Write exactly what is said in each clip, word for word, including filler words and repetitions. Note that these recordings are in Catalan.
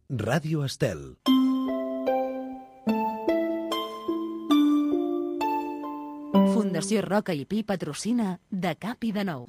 Ràdio Estel. Fundació Roca i Pi patrocina De Cap i de Nou.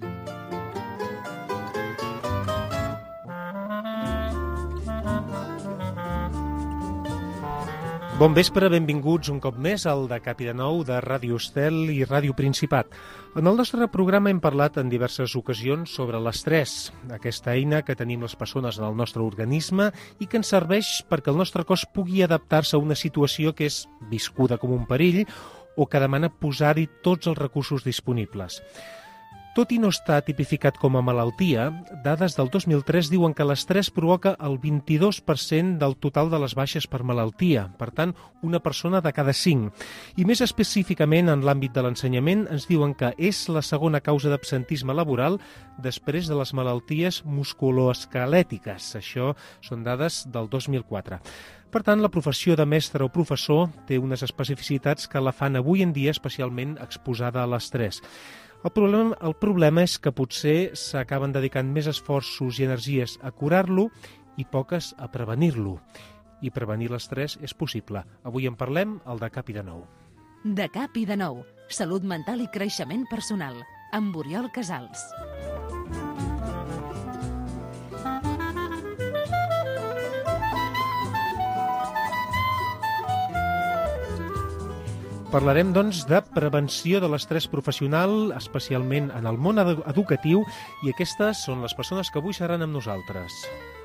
Bon vespre, benvinguts un cop més al De Cap i de Nou de Ràdio Estel i Ràdio Principat. En el nostre programa hem parlat en diverses ocasions sobre l'estrès, aquesta eina que tenim les persones en el nostre organisme i que ens serveix perquè el nostre cos pugui adaptar-se a una situació que és viscuda com un perill o que demana posar-hi tots els recursos disponibles. Tot i no estar tipificat com a malaltia, dades del dos mil tres diuen que l'estrès provoca el vint-i-dos per cent del total de les baixes per malaltia, per tant, una persona de cada cinc. I més específicament en l'àmbit de l'ensenyament ens diuen que és la segona causa d'absentisme laboral després de les malalties musculoesquelètiques. Això són dades del dos mil quatre. Per tant, la professió de mestre o professor té unes especificitats que la fan avui en dia especialment exposada a l'estrès. El problema, el problema és que potser s'acaben dedicant més esforços i energies a curar-lo i poques a prevenir-lo. I prevenir l'estrès és possible. Avui en parlem al De Cap i de Nou. De Cap i de Nou. Salut mental i creixement personal. Amb Oriol Casals. Parlarem, doncs, de prevenció de l'estrès professional, especialment en el món edu- educatiu, i aquestes són les persones que avui seran amb nosaltres.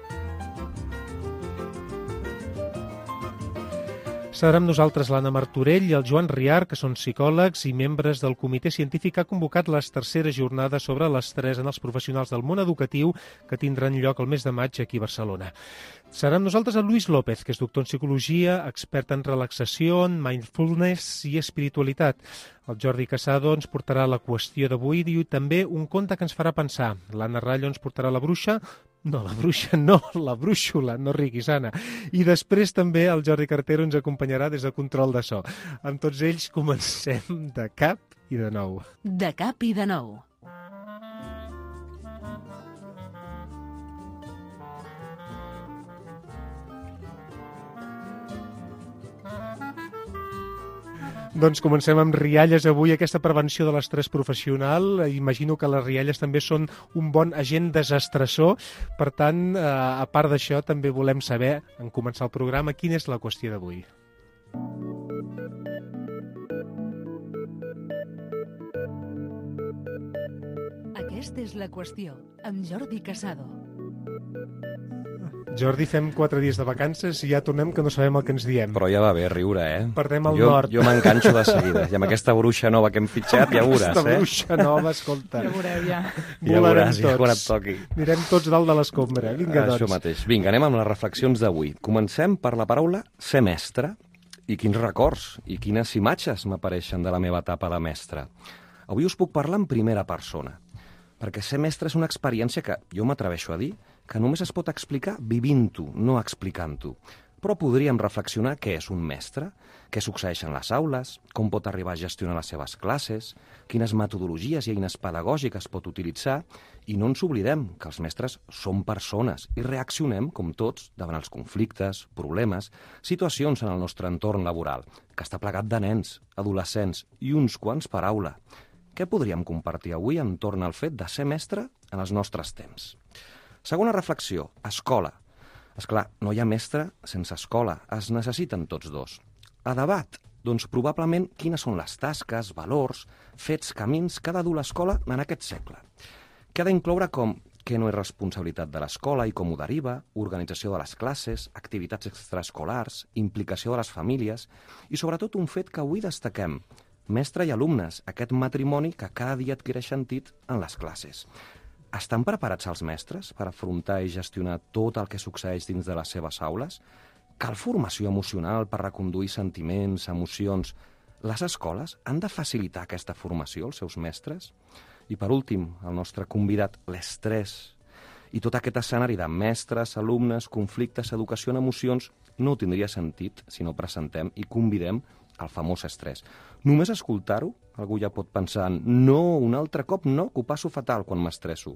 Serà amb nosaltres l'Anna Martorell i el Joan Riar, que són psicòlegs i membres del comitè científic que ha convocat les terceres jornades sobre l'estrès en els professionals del món educatiu que tindran lloc el mes de maig aquí a Barcelona. Serà amb nosaltres el Luis López, que és doctor en psicologia, expert en relaxació, en mindfulness i espiritualitat. El Jordi Casado ens portarà la qüestió d'avui i també un conte que ens farà pensar. L'Anna Rallo ens portarà la bruixa, no, la bruixa no, la brúixola, no riguis, Anna. I després també el Jordi Cartero ens acompanyarà des de control de so. Amb tots ells comencem de cap i de nou. De Cap i de Nou. Doncs comencem amb rialles avui, aquesta prevenció de l'estrès professional. Imagino que les rialles també són un bon agent desestressor. Per tant, eh, a part d'això, també volem saber, en començar el programa, quina és la qüestió d'avui. Aquesta és la qüestió, amb Jordi Casado. Jordi, fem quatre dies de vacances i ja tornem que no sabem el que ens diem. Però ja va bé riure, eh? Perdem el jo, nord. Jo m'enganxo de seguida. I amb aquesta bruixa nova que hem fitxat ja veuràs, Aquesta eh? bruixa nova, escolta. Ja veureu, ja. Ja Volarem veuràs, ja quan et tots. toqui. Anirem tots dalt de l'escombra. Vinga, Això doncs. mateix. Vinga, anem amb les reflexions d'avui. Comencem per la paraula ser mestre. I quins records i quines imatges m'apareixen de la meva etapa de mestre. Avui us puc parlar en primera persona, perquè ser mestre és una experiència que jo m'atreveixo a dir que només es pot explicar vivint-ho, no explicant-ho. Però podríem reflexionar què és un mestre, què succeeix en les aules, com pot arribar a gestionar les seves classes, quines metodologies i eines pedagògiques pot utilitzar, i no ens oblidem que els mestres són persones i reaccionem, com tots, davant els conflictes, problemes, situacions en el nostre entorn laboral, que està plegat de nens, adolescents i uns quants per aula. Què podríem compartir avui entorn al fet de ser mestre en els nostres temps? Segona reflexió, escola. Esclar, no hi ha mestre sense escola, es necessiten tots dos. A debat, doncs probablement quines són les tasques, valors, fets, camins que ha de dur l'escola en aquest segle. Que ha d'incloure com què no és responsabilitat de l'escola i com ho deriva, organització de les classes, activitats extraescolars, implicació de les famílies i sobretot un fet que avui destaquem, mestre i alumnes, aquest matrimoni que cada dia adquireix sentit en les classes. Estan preparats els mestres per afrontar i gestionar tot el que succeeix dins de les seves aules? Cal formació emocional per reconduir sentiments, emocions? Les escoles han de facilitar aquesta formació als seus mestres? I per últim, el nostre convidat, l'estrès. I tot aquest escenari de mestres, alumnes, conflictes, educació en emocions, no tindria sentit si no presentem i convidem el famós estrès. Només escoltar-ho, algú ja pot pensar en no, un altre cop no, que ho passo fatal quan m'estresso.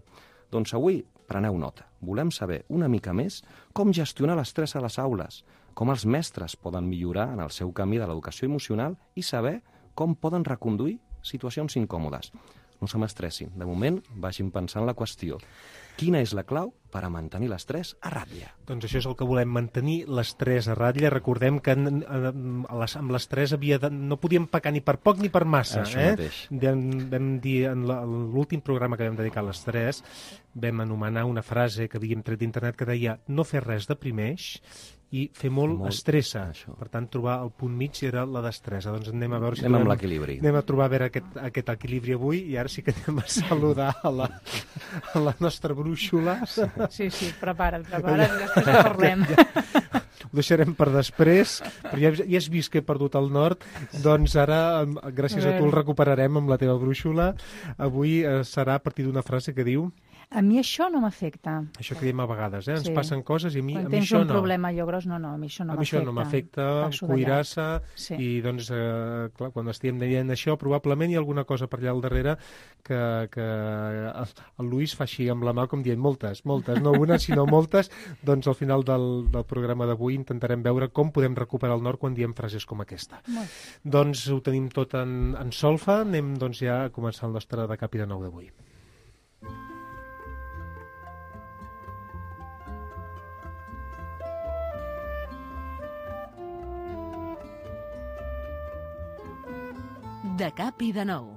Doncs avui preneu nota. Volem saber una mica més com gestionar l'estrès a les aules, com els mestres poden millorar en el seu camí de l'educació emocional i saber com poden reconduir situacions incòmodes. No se m'estressin. De moment, vagin pensant la qüestió. Quina és la clau per a mantenir l'estrès a ratlla? Doncs això és el que volem, mantenir l'estrès a ratlla. Recordem que en, en, amb l'estrès havia de, no podíem pecar ni per poc ni per massa. Això eh? mateix. Vam, vam dir, en l'últim programa que vam dedicar a l'estrès, vam anomenar una frase que havíem tret d'internet que deia no fer res deprimeix i fer molt, molt estressa. Això. Per tant, trobar el punt mig era la destressa. Doncs anem a veure si anem trobem, amb l'equilibri. Anem a trobar a veure aquest, aquest equilibri avui i ara sí que anem a saludar a la, a la nostra brúixola. Sí, sí, prepara't, prepara't, després en parlem. Ja, ho deixarem per després, però ja, ja has vist que he perdut el nord, doncs ara, gràcies a tu, el recuperarem amb la teva brúixola. Avui eh, serà a partir d'una frase que diu... A mi això no m'afecta. Això que diem a vegades, eh? Ens sí. passen coses i a mi, Quan a mi això no. tens un problema allò gros, no, no, a mi això no m'afecta. A mi això no m'afecta, cuirassa, sí. I doncs, eh, clar, quan estem dient això, probablement hi ha alguna cosa per allà al darrere que, que el Lluís fa així amb la mà, com dient moltes, moltes, no una, sinó moltes. Doncs al final del, del programa d'avui intentarem veure com podem recuperar el nord quan diem frases com aquesta. Molt. Doncs ho tenim tot en, en solfa, anem doncs ja a començar el nostre de cap i de nou d'avui. De cap i de nou.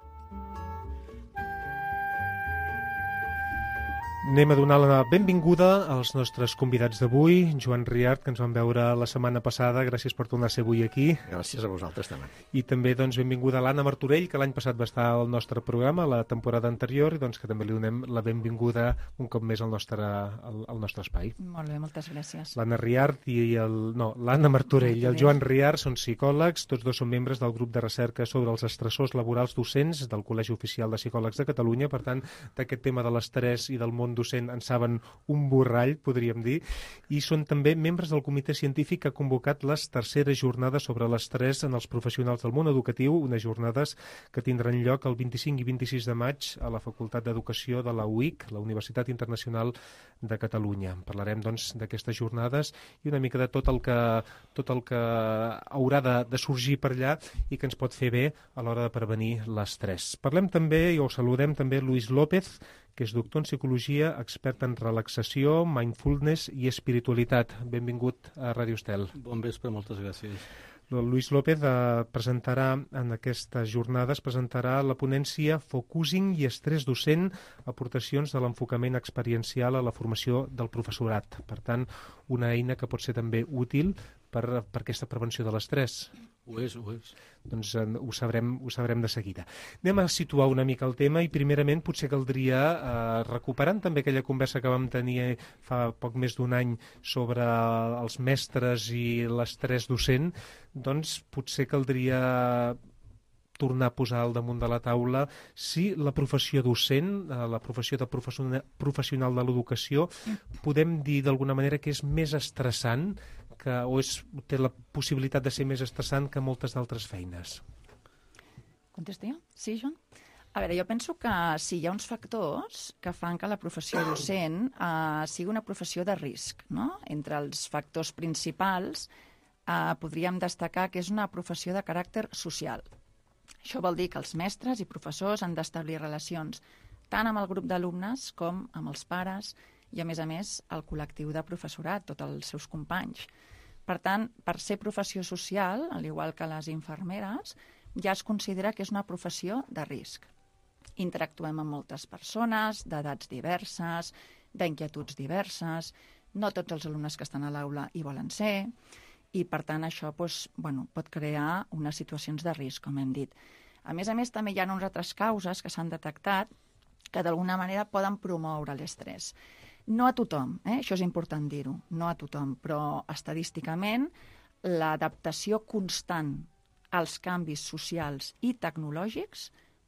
Anem a donar la benvinguda als nostres convidats d'avui. Joan Riart, que ens vam veure la setmana passada, gràcies per tornar a ser avui aquí. Gràcies a vosaltres també. I també doncs, benvinguda a l'Anna Martorell, que l'any passat va estar al nostre programa, la temporada anterior, i doncs, que també li donem la benvinguda un cop més al nostre, al, al nostre espai. Molt bé, moltes gràcies. L'Anna Riart i el... No, l'Anna Martorell i el Joan Riart són psicòlegs, tots dos són membres del grup de recerca sobre els estressors laborals docents del Col·legi Oficial de Psicòlegs de Catalunya. Per tant, d'aquest tema de l'estrès i del món docent en saben un borrall, podríem dir, i són també membres del comitè científic que ha convocat les terceres jornades sobre l'estrès en els professionals del món educatiu, unes jornades que tindran lloc el vint-i-cinc i vint-i-sis de maig a la Facultat d'Educació de la U I C, la Universitat Internacional de Catalunya. Parlarem, doncs, d'aquestes jornades i una mica de tot el que, tot el que haurà de, de sorgir per allà i que ens pot fer bé a l'hora de prevenir l'estrès. Parlem també, i ho saludem també, Lluís López, que és doctor en psicologia, expert en relaxació, mindfulness i espiritualitat. Benvingut a Ràdio Estel. Bon vespre, moltes gràcies. El Lluís López eh, presentarà en aquestes jornades presentarà la ponència Focusing i estrès docent, aportacions de l'enfocament experiencial a la formació del professorat. Per tant, una eina que pot ser també útil per, per aquesta prevenció de l'estrès. Ho és, ho és. Doncs eh, ho, sabrem, ho sabrem de seguida. Anem a situar una mica el tema i primerament potser caldria, eh, recuperant també aquella conversa que vam tenir fa poc més d'un any sobre els mestres i l'estrès docent, doncs potser caldria tornar a posar al damunt de la taula si la professió docent, la professió de professional de l'educació, podem dir d'alguna manera que és més estressant que, o és, té la possibilitat de ser més estressant que moltes d'altres feines. Contesto jo? Sí, Joan? A veure, jo penso que sí, hi ha uns factors que fan que la professió docent eh, sigui una professió de risc, no? Entre els factors principals eh, podríem destacar que és una professió de caràcter social. Això vol dir que els mestres i professors han d'establir relacions tant amb el grup d'alumnes com amb els pares i, a més a més, el col·lectiu de professorat, tots els seus companys. Per tant, per ser professió social, al igual que les infermeres, ja es considera que és una professió de risc. Interactuem amb moltes persones, d'edats diverses, d'inquietuds diverses, no tots els alumnes que estan a l'aula hi volen ser, i per tant això doncs, bueno, pot crear unes situacions de risc, com hem dit. A més a més, també hi ha unes altres causes que s'han detectat que d'alguna manera poden promoure l'estrès. No a tothom, eh? Això és important dir-ho, no a tothom, però estadísticament l'adaptació constant als canvis socials i tecnològics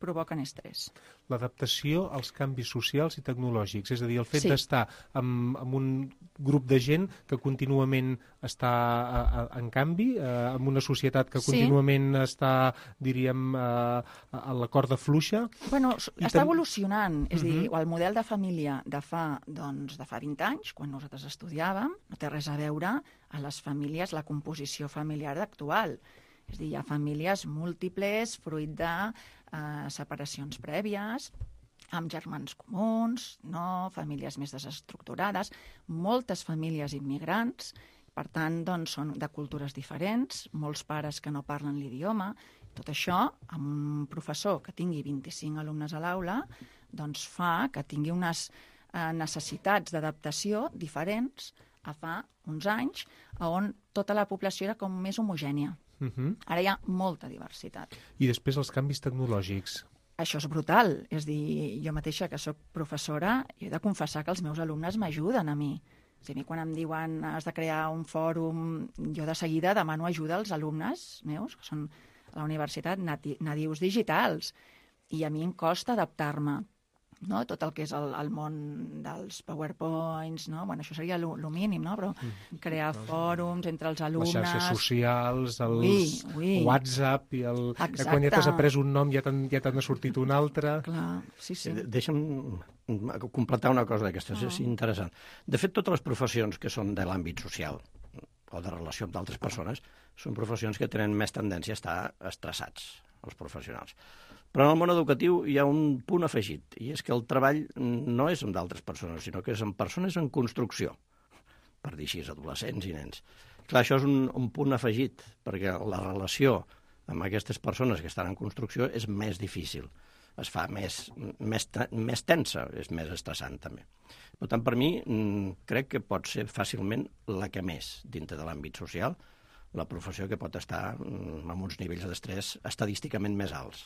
provoquen estrès. L'adaptació als canvis socials i tecnològics, és a dir, el fet Sí. d'estar amb, amb un grup de gent que contínuament està a, a, en canvi, eh, amb una societat que Sí. contínuament està, diríem, eh, a la corda fluixa. Bueno, I està tam- evolucionant, és a dir, Mhm. el model de família de fa, doncs, de fa vint anys, quan nosaltres estudiàvem, no té res a veure a les famílies, la composició familiar actual. És a dir, hi ha famílies múltiples, fruit de eh, separacions prèvies, amb germans comuns, no? Famílies més desestructurades, moltes famílies immigrants, per tant, doncs, són de cultures diferents, molts pares que no parlen l'idioma. Tot això, amb un professor que tingui vint-i-cinc alumnes a l'aula, doncs fa que tingui unes eh, necessitats d'adaptació diferents a fa uns anys, on tota la població era com més homogènia. Uh -huh. Ara hi ha molta diversitat. I després els canvis tecnològics. Això és brutal. És dir, jo mateixa, que sóc professora, jo he de confessar que els meus alumnes m'ajuden a mi. És a dir, quan em diuen has de crear un fòrum, jo de seguida demano ajuda als alumnes meus, que són a la universitat nati nadius digitals, i a mi em costa adaptar-me. No? Tot el que és el, el món dels PowerPoints, no? Bueno, això seria lo, lo mínim, no? Però crear fòrums entre els alumnes... Les xarxes socials, els Ui, ui. WhatsApp, i el, Exacte. quan ja t'has après un nom ja t'han ja t'ha sortit un altre. Clar, sí, sí. De- Deixa'm completar una cosa d'aquestes, és interessant. De fet, totes les professions que són de l'àmbit social o de relació amb d'altres persones són professions que tenen més tendència a estar estressats, els professionals. Però en el món educatiu hi ha un punt afegit, i és que el treball no és amb d'altres persones, sinó que és amb persones en construcció, per dir així, adolescents i nens. Clar, això és un, un punt afegit, perquè la relació amb aquestes persones que estan en construcció és més difícil, es fa més, més, més tensa, és més estressant també. Per tant, per mi, crec que pot ser fàcilment la que més, dintre de l'àmbit social, la professió que pot estar amb uns nivells d'estrès estadísticament més alts.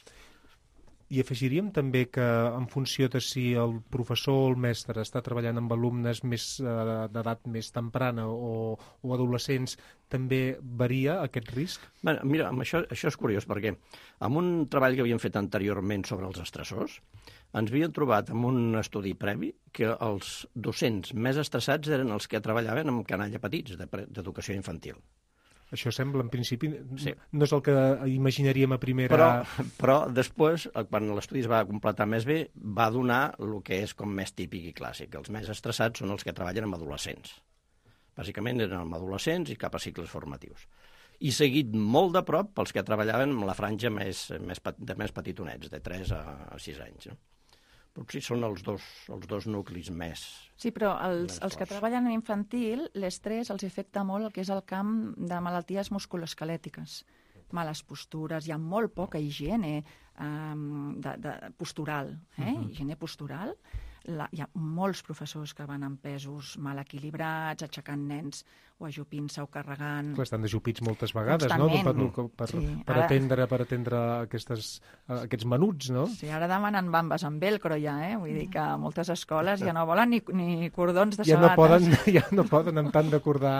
I afegiríem també que en funció de si el professor o el mestre està treballant amb alumnes més eh, d'edat més temprana o, o adolescents, també varia aquest risc? Bé, mira, amb això, això és curiós, perquè amb un treball que havíem fet anteriorment sobre els estressors, ens havíem trobat amb un estudi previ que els docents més estressats eren els que treballaven amb canalla petits d'educació infantil. Això sembla, en principi, Sí. no és el que imaginaríem a primera... Però, però després, quan l'estudi es va completar més bé, va donar el que és com més típic i clàssic. Els més estressats són els que treballen amb adolescents. Bàsicament eren amb adolescents i cap a cicles formatius. I seguit molt de prop pels que treballaven amb la franja més, més, de més petitonets, de tres a sis anys. No? Potser són els dos, els dos nuclis més. Sí, però els, més els que forts. treballen en infantil, l'estrès els afecta molt el que és el camp de malalties musculoesquelètiques. Males postures, hi ha molt poca higiene um, de, de, postural, eh? Uh-huh. Higiene postural. La, hi ha molts professors que van amb pesos mal equilibrats, aixecant nens o ajupint-se o carregant. Clar, estan desjupits moltes vegades, Constantment. no? Per, per, Sí, per, ara- atendre, per atendre aquestes, eh, aquests menuts, no? Sí, ara demanen bambes amb velcro ja, eh? Vull dir que moltes escoles ja no volen ni, ni cordons de Ja no, sabates. poden, ja no poden amb tant d'acordar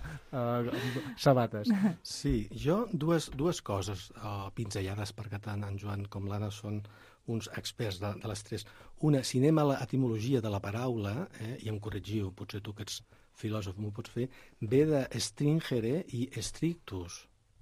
uh, sabates. Sí, jo dues, dues coses uh, pinzellades, perquè tant en Joan com l'Anna són uns experts de, de l'estrès. Una, si anem a l'etimologia de la paraula, eh, i em corregiu, potser tu que ets filòsof m'ho pots fer, ve de stringere i strictus,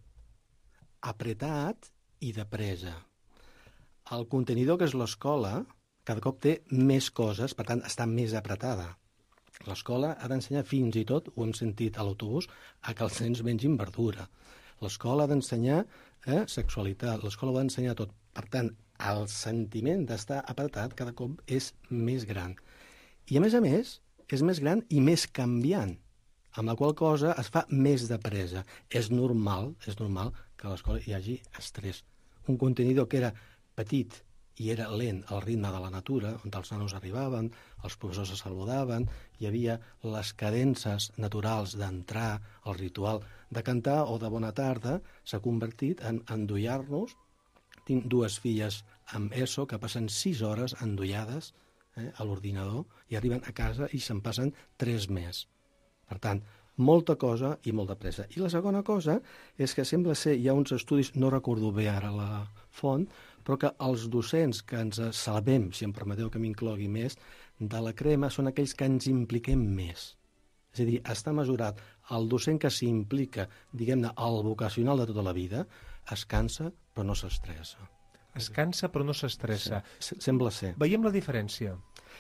apretat i de presa. El contenidor que és l'escola cada cop té més coses, per tant està més apretada. L'escola ha d'ensenyar fins i tot, ho hem sentit a l'autobús, a que els nens mengin verdura. L'escola ha d'ensenyar eh, sexualitat, l'escola ho ha d'ensenyar tot. Per tant, el sentiment d'estar apretat cada cop és més gran. I a més a més, és més gran i més canviant, amb la qual cosa es fa més de presa. És normal, és normal que a l'escola hi hagi estrès. Un contenidor que era petit i era lent al ritme de la natura, on els nanos arribaven, els professors es saludaven, hi havia les cadences naturals d'entrar, el ritual de cantar o de bona tarda, s'ha convertit en endollar-nos. Tinc dues filles amb ESO que passen sis hores endollades eh, a l'ordinador i arriben a casa i se'n passen tres més. Per tant, molta cosa i molta pressa. I la segona cosa és que sembla ser, hi ha uns estudis, no recordo bé ara la font, però que els docents que ens salvem, si em permeteu que m'inclogui més, de la crema són aquells que ens impliquem més. És a dir, està mesurat el docent que s'implica, diguem-ne, al vocacional de tota la vida, es cansa però no s'estressa. Es cansa però no s'estressa. Sí, sembla ser. Veiem la diferència.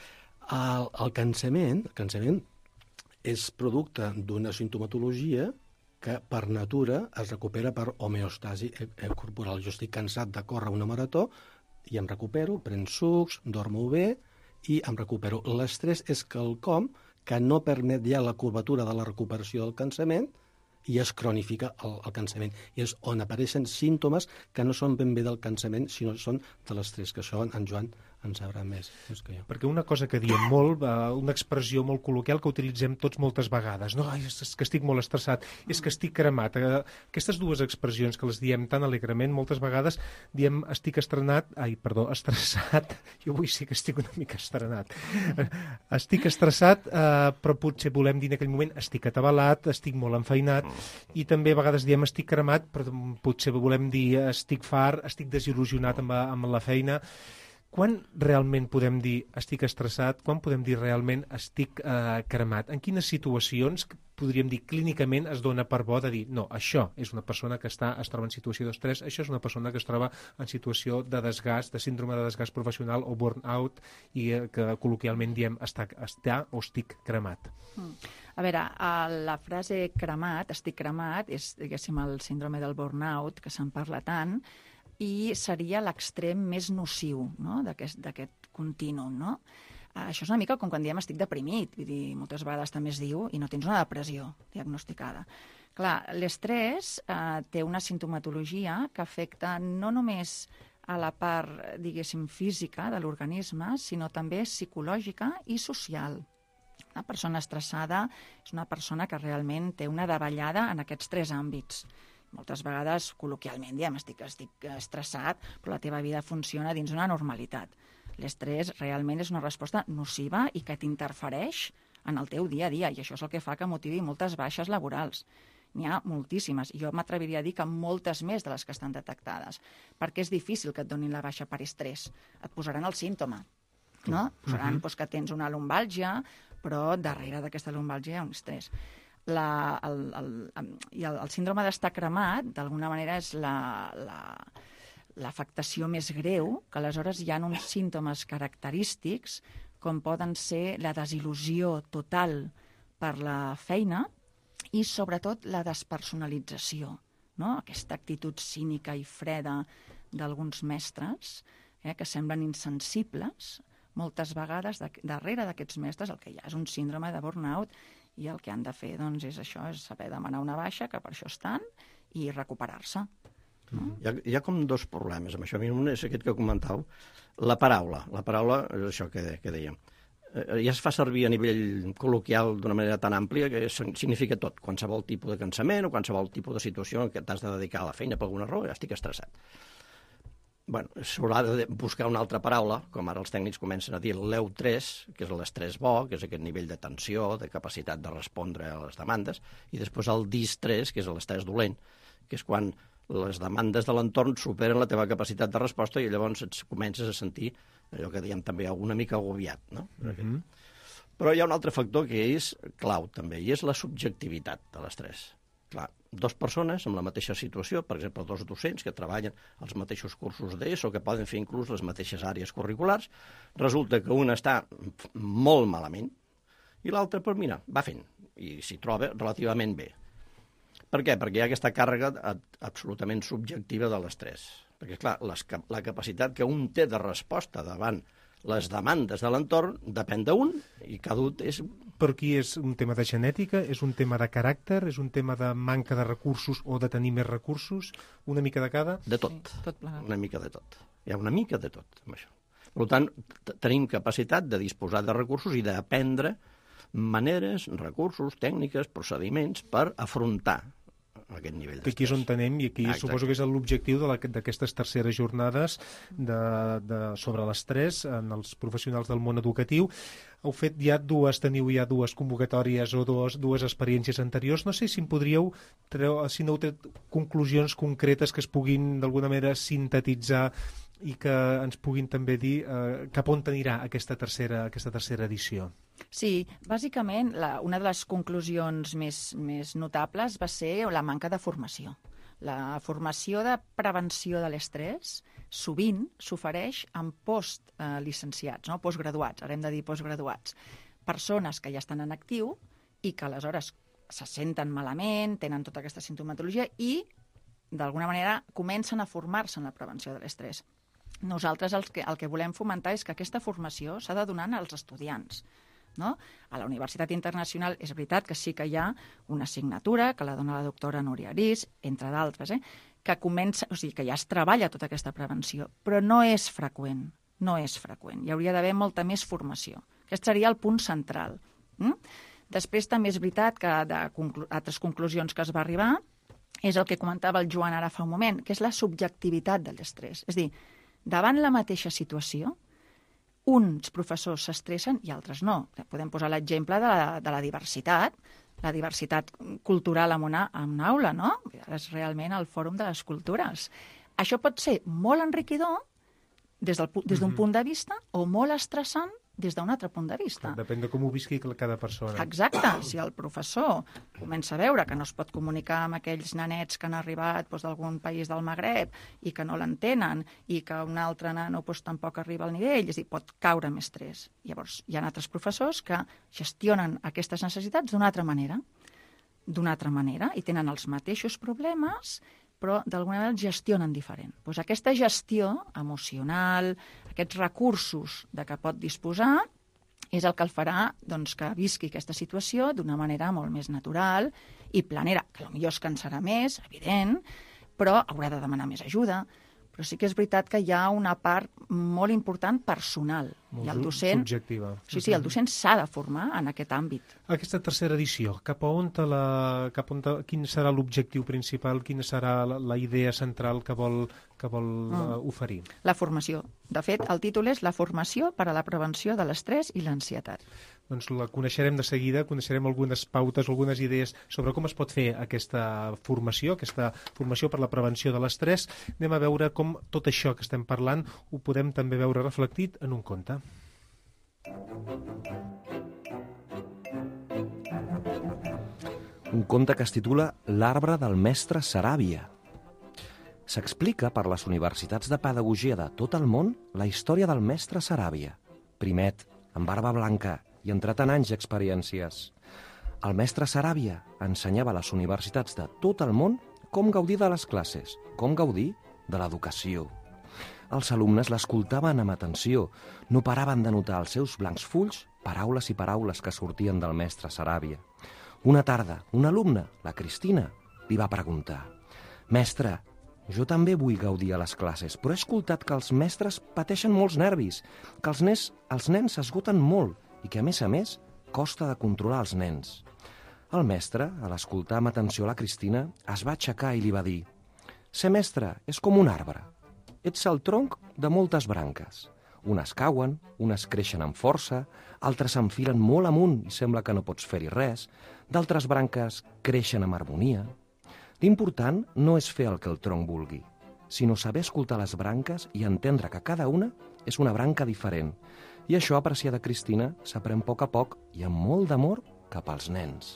El, el cansament, el cansament és producte d'una sintomatologia que per natura es recupera per homeostasi corporal. Jo estic cansat de córrer una marató i em recupero, prenc sucs, dormo bé i em recupero. L'estrès és quelcom que no permet ja la curvatura de la recuperació del cansament i es cronifica el, el cansament. I és on apareixen símptomes que no són ben bé del cansament, sinó són de l'estrès, que això en Joan en sabrà més, més que jo. Perquè una cosa que diem molt, una expressió molt col·loquial que utilitzem tots moltes vegades, no, ai, és que estic molt estressat, és que estic cremat. Aquestes dues expressions que les diem tan alegrement, moltes vegades diem estic estrenat, ai, perdó, estressat, jo avui sí que estic una mica estrenat. Estic estressat, eh, però potser volem dir en aquell moment estic atabalat, estic molt enfeinat, i també a vegades diem estic cremat, però potser volem dir estic fart, estic desil·lusionat amb, amb la feina. Quan realment podem dir estic estressat? Quan podem dir realment estic eh, cremat? En quines situacions, podríem dir clínicament, es dona per bo de dir no, això és una persona que està, es troba en situació d'estrès, això és una persona que es troba en situació de desgast, de síndrome de desgast professional o burnout i eh, que col·loquialment diem està, està o estic cremat. Mm. A veure, la frase cremat, estic cremat, és, diguéssim, el síndrome del burnout, que se'n parla tant, i seria l'extrem més nociu, no?, d'aquest contínuum, no? Això és una mica com quan diem estic deprimit, vull dir, moltes vegades també es diu i no tens una depressió diagnosticada. Clar, l'estrès eh, té una sintomatologia que afecta no només a la part, diguéssim, física de l'organisme, sinó també psicològica i social. Una persona estressada és una persona que realment té una davallada en aquests tres àmbits. Moltes vegades, col·loquialment, diem estic, estic estressat, però la teva vida funciona dins una normalitat. L'estrès realment és una resposta nociva i que t'interfereix en el teu dia a dia, i això és el que fa que motivi moltes baixes laborals. N'hi ha moltíssimes, i jo m'atreviria a dir que moltes més de les que estan detectades, perquè és difícil que et donin la baixa per estrès. Et posaran el símptoma, no? Posaran uh-huh. doncs, que tens una lumbàlgia, però darrere d'aquesta lumbàlgia hi ha un estrès. La, el, el, i el, el síndrome d'estar cremat, d'alguna manera, és l'afectació la, la, més greu, que aleshores hi ha uns símptomes característics, com poden ser la desil·lusió total per la feina i, sobretot, la despersonalització, no? Aquesta actitud cínica i freda d'alguns mestres, eh, que semblen insensibles. Moltes vegades, de, darrere d'aquests mestres, el que hi ha és un síndrome de burnout, i el que han de fer, doncs, és això, és saber demanar una baixa, que per això estan, i recuperar-se. No? Hi ha, hi ha com dos problemes amb això. Un és aquest que comentau, la paraula. La paraula és això que, que dèiem. Eh, ja es fa servir a nivell col·loquial d'una manera tan àmplia que significa tot. Qualsevol tipus de cansament o qualsevol tipus de situació en què t'has de dedicar a la feina per alguna raó, ja estic estressat. Bueno, s'haurà de buscar una altra paraula, com ara els tècnics comencen a dir l'E U tres, que és l'estrès bo, que és aquest nivell de tensió, de capacitat de respondre a les demandes, i després el D I S tres, que és l'estrès dolent, que és quan les demandes de l'entorn superen la teva capacitat de resposta i llavors et comences a sentir allò que diem també una mica agobiat, no? Mm-hmm. Però hi ha un altre factor que és clau també, i és la subjectivitat de l'estrès. Clar, dues persones amb la mateixa situació, per exemple, dos docents que treballen els mateixos cursos d'ESO, que poden fer inclús les mateixes àrees curriculars, resulta que un està molt malament i l'altre, pues mira, va fent i s'hi troba relativament bé. Per què? Perquè hi ha aquesta càrrega absolutament subjectiva de l'estrès. Perquè, clar, les, la capacitat que un té de resposta davant les demandes de l'entorn depèn d'un i cada un és... Però aquí és un tema de genètica, és un tema de caràcter, és un tema de manca de recursos o de tenir més recursos, una mica de cada? De tot, sí, tot una mica de tot. Hi ha una mica de tot amb això. Per tant, tenim capacitat de disposar de recursos i d'aprendre maneres, recursos, tècniques, procediments per afrontar aquest nivell d'estrès. Aquí és on tenem, i aquí Exacte. Suposo que és l'objectiu d'aquestes terceres jornades de, de, sobre l'estrès en els professionals del món educatiu. Heu fet ja dues, teniu ja dues convocatòries o dues, dues experiències anteriors. No sé si em podríeu, si no heu tret conclusions concretes que es puguin d'alguna manera sintetitzar i que ens puguin també dir eh, cap on anirà aquesta tercera, aquesta tercera edició. Sí, bàsicament la, una de les conclusions més, més notables va ser la manca de formació. La formació de prevenció de l'estrès sovint s'ofereix en post-licenciats, no? Postgraduats, ara hem de dir postgraduats. Persones que ja estan en actiu i que aleshores se senten malament, tenen tota aquesta sintomatologia i, d'alguna manera, comencen a formar-se en la prevenció de l'estrès. Nosaltres el que, el que volem fomentar és que aquesta formació s'ha de donar als estudiants. No? A la Universitat Internacional és veritat que sí que hi ha una assignatura que la dona la doctora Núria Arís, entre d'altres, eh? que comença, o sigui, que ja es treballa tota aquesta prevenció, però no és freqüent, no és freqüent. Hi hauria d'haver molta més formació. Aquest seria el punt central. Mm? Després també és veritat que de conclu- altres conclusions que es va arribar és el que comentava el Joan ara fa un moment, que és la subjectivitat de l'estrès. És a dir, davant la mateixa situació, uns professors s'estressen i altres no. Podem posar l'exemple de, la, de la diversitat, la diversitat cultural en una, en una aula, no? És realment el fòrum de les cultures. Això pot ser molt enriquidor des d'un des mm-hmm. punt de vista o molt estressant des d'un altre punt de vista. Depèn de com ho visqui cada persona. Exacte. Si el professor comença a veure que no es pot comunicar amb aquells nanets que han arribat doncs, d'algun país del Magreb i que no l'entenen i que un altre nano doncs, tampoc arriba al nivell, és a dir, pot caure més estrès. Llavors, hi ha altres professors que gestionen aquestes necessitats d'una altra manera, d'una altra manera, i tenen els mateixos problemes, però d'alguna manera els gestionen diferent. Doncs aquesta gestió emocional, aquests recursos de què pot disposar, és el que el farà doncs, que visqui aquesta situació d'una manera molt més natural i planera, que potser es cansarà més, evident, però haurà de demanar més ajuda. Però sí que és veritat que hi ha una part molt important personal. Molt I el docent, subjectiva. Sí, sí, el docent s'ha de formar en aquest àmbit. Aquesta tercera edició, cap a on te la, cap on te, quin serà l'objectiu principal, quina serà la, la idea central que vol, que vol mm. uh, oferir? La formació. De fet, el títol és La formació per a la prevenció de l'estrès i l'ansietat. Doncs la coneixerem de seguida, coneixerem algunes pautes, algunes idees sobre com es pot fer aquesta formació, aquesta formació per la prevenció de l'estrès. Anem a veure com tot això que estem parlant ho podem també veure reflectit en un conte. Un conte que es titula L'arbre del mestre Saràbia. S'explica per les universitats de pedagogia de tot el món la història del mestre Saràbia, primet, amb barba blanca i entre tant anys i experiències. El mestre Saràbia ensenyava a les universitats de tot el món com gaudir de les classes, com gaudir de l'educació. Els alumnes l'escoltaven amb atenció, no paraven de notar als seus blancs fulls paraules i paraules que sortien del mestre Saràbia. Una tarda, una alumna, la Cristina, li va preguntar: «Mestre, jo també vull gaudir a les classes, però he escoltat que els mestres pateixen molts nervis, que els, nens, els nens s'esgoten molt i que, a més a més, costa de controlar els nens». El mestre, a l'escoltar amb atenció a la Cristina, es va aixecar i li va dir: «Ser mestre és com un arbre. Ets el tronc de moltes branques. Unes cauen, unes creixen amb força, altres s'enfilen molt amunt i sembla que no pots fer-hi res, d'altres branques creixen amb harmonia. L'important no és fer el que el tronc vulgui, sinó saber escoltar les branques i entendre que cada una és una branca diferent. I això, apreciada Cristina, s'aprèn a poc a poc i amb molt d'amor cap als nens».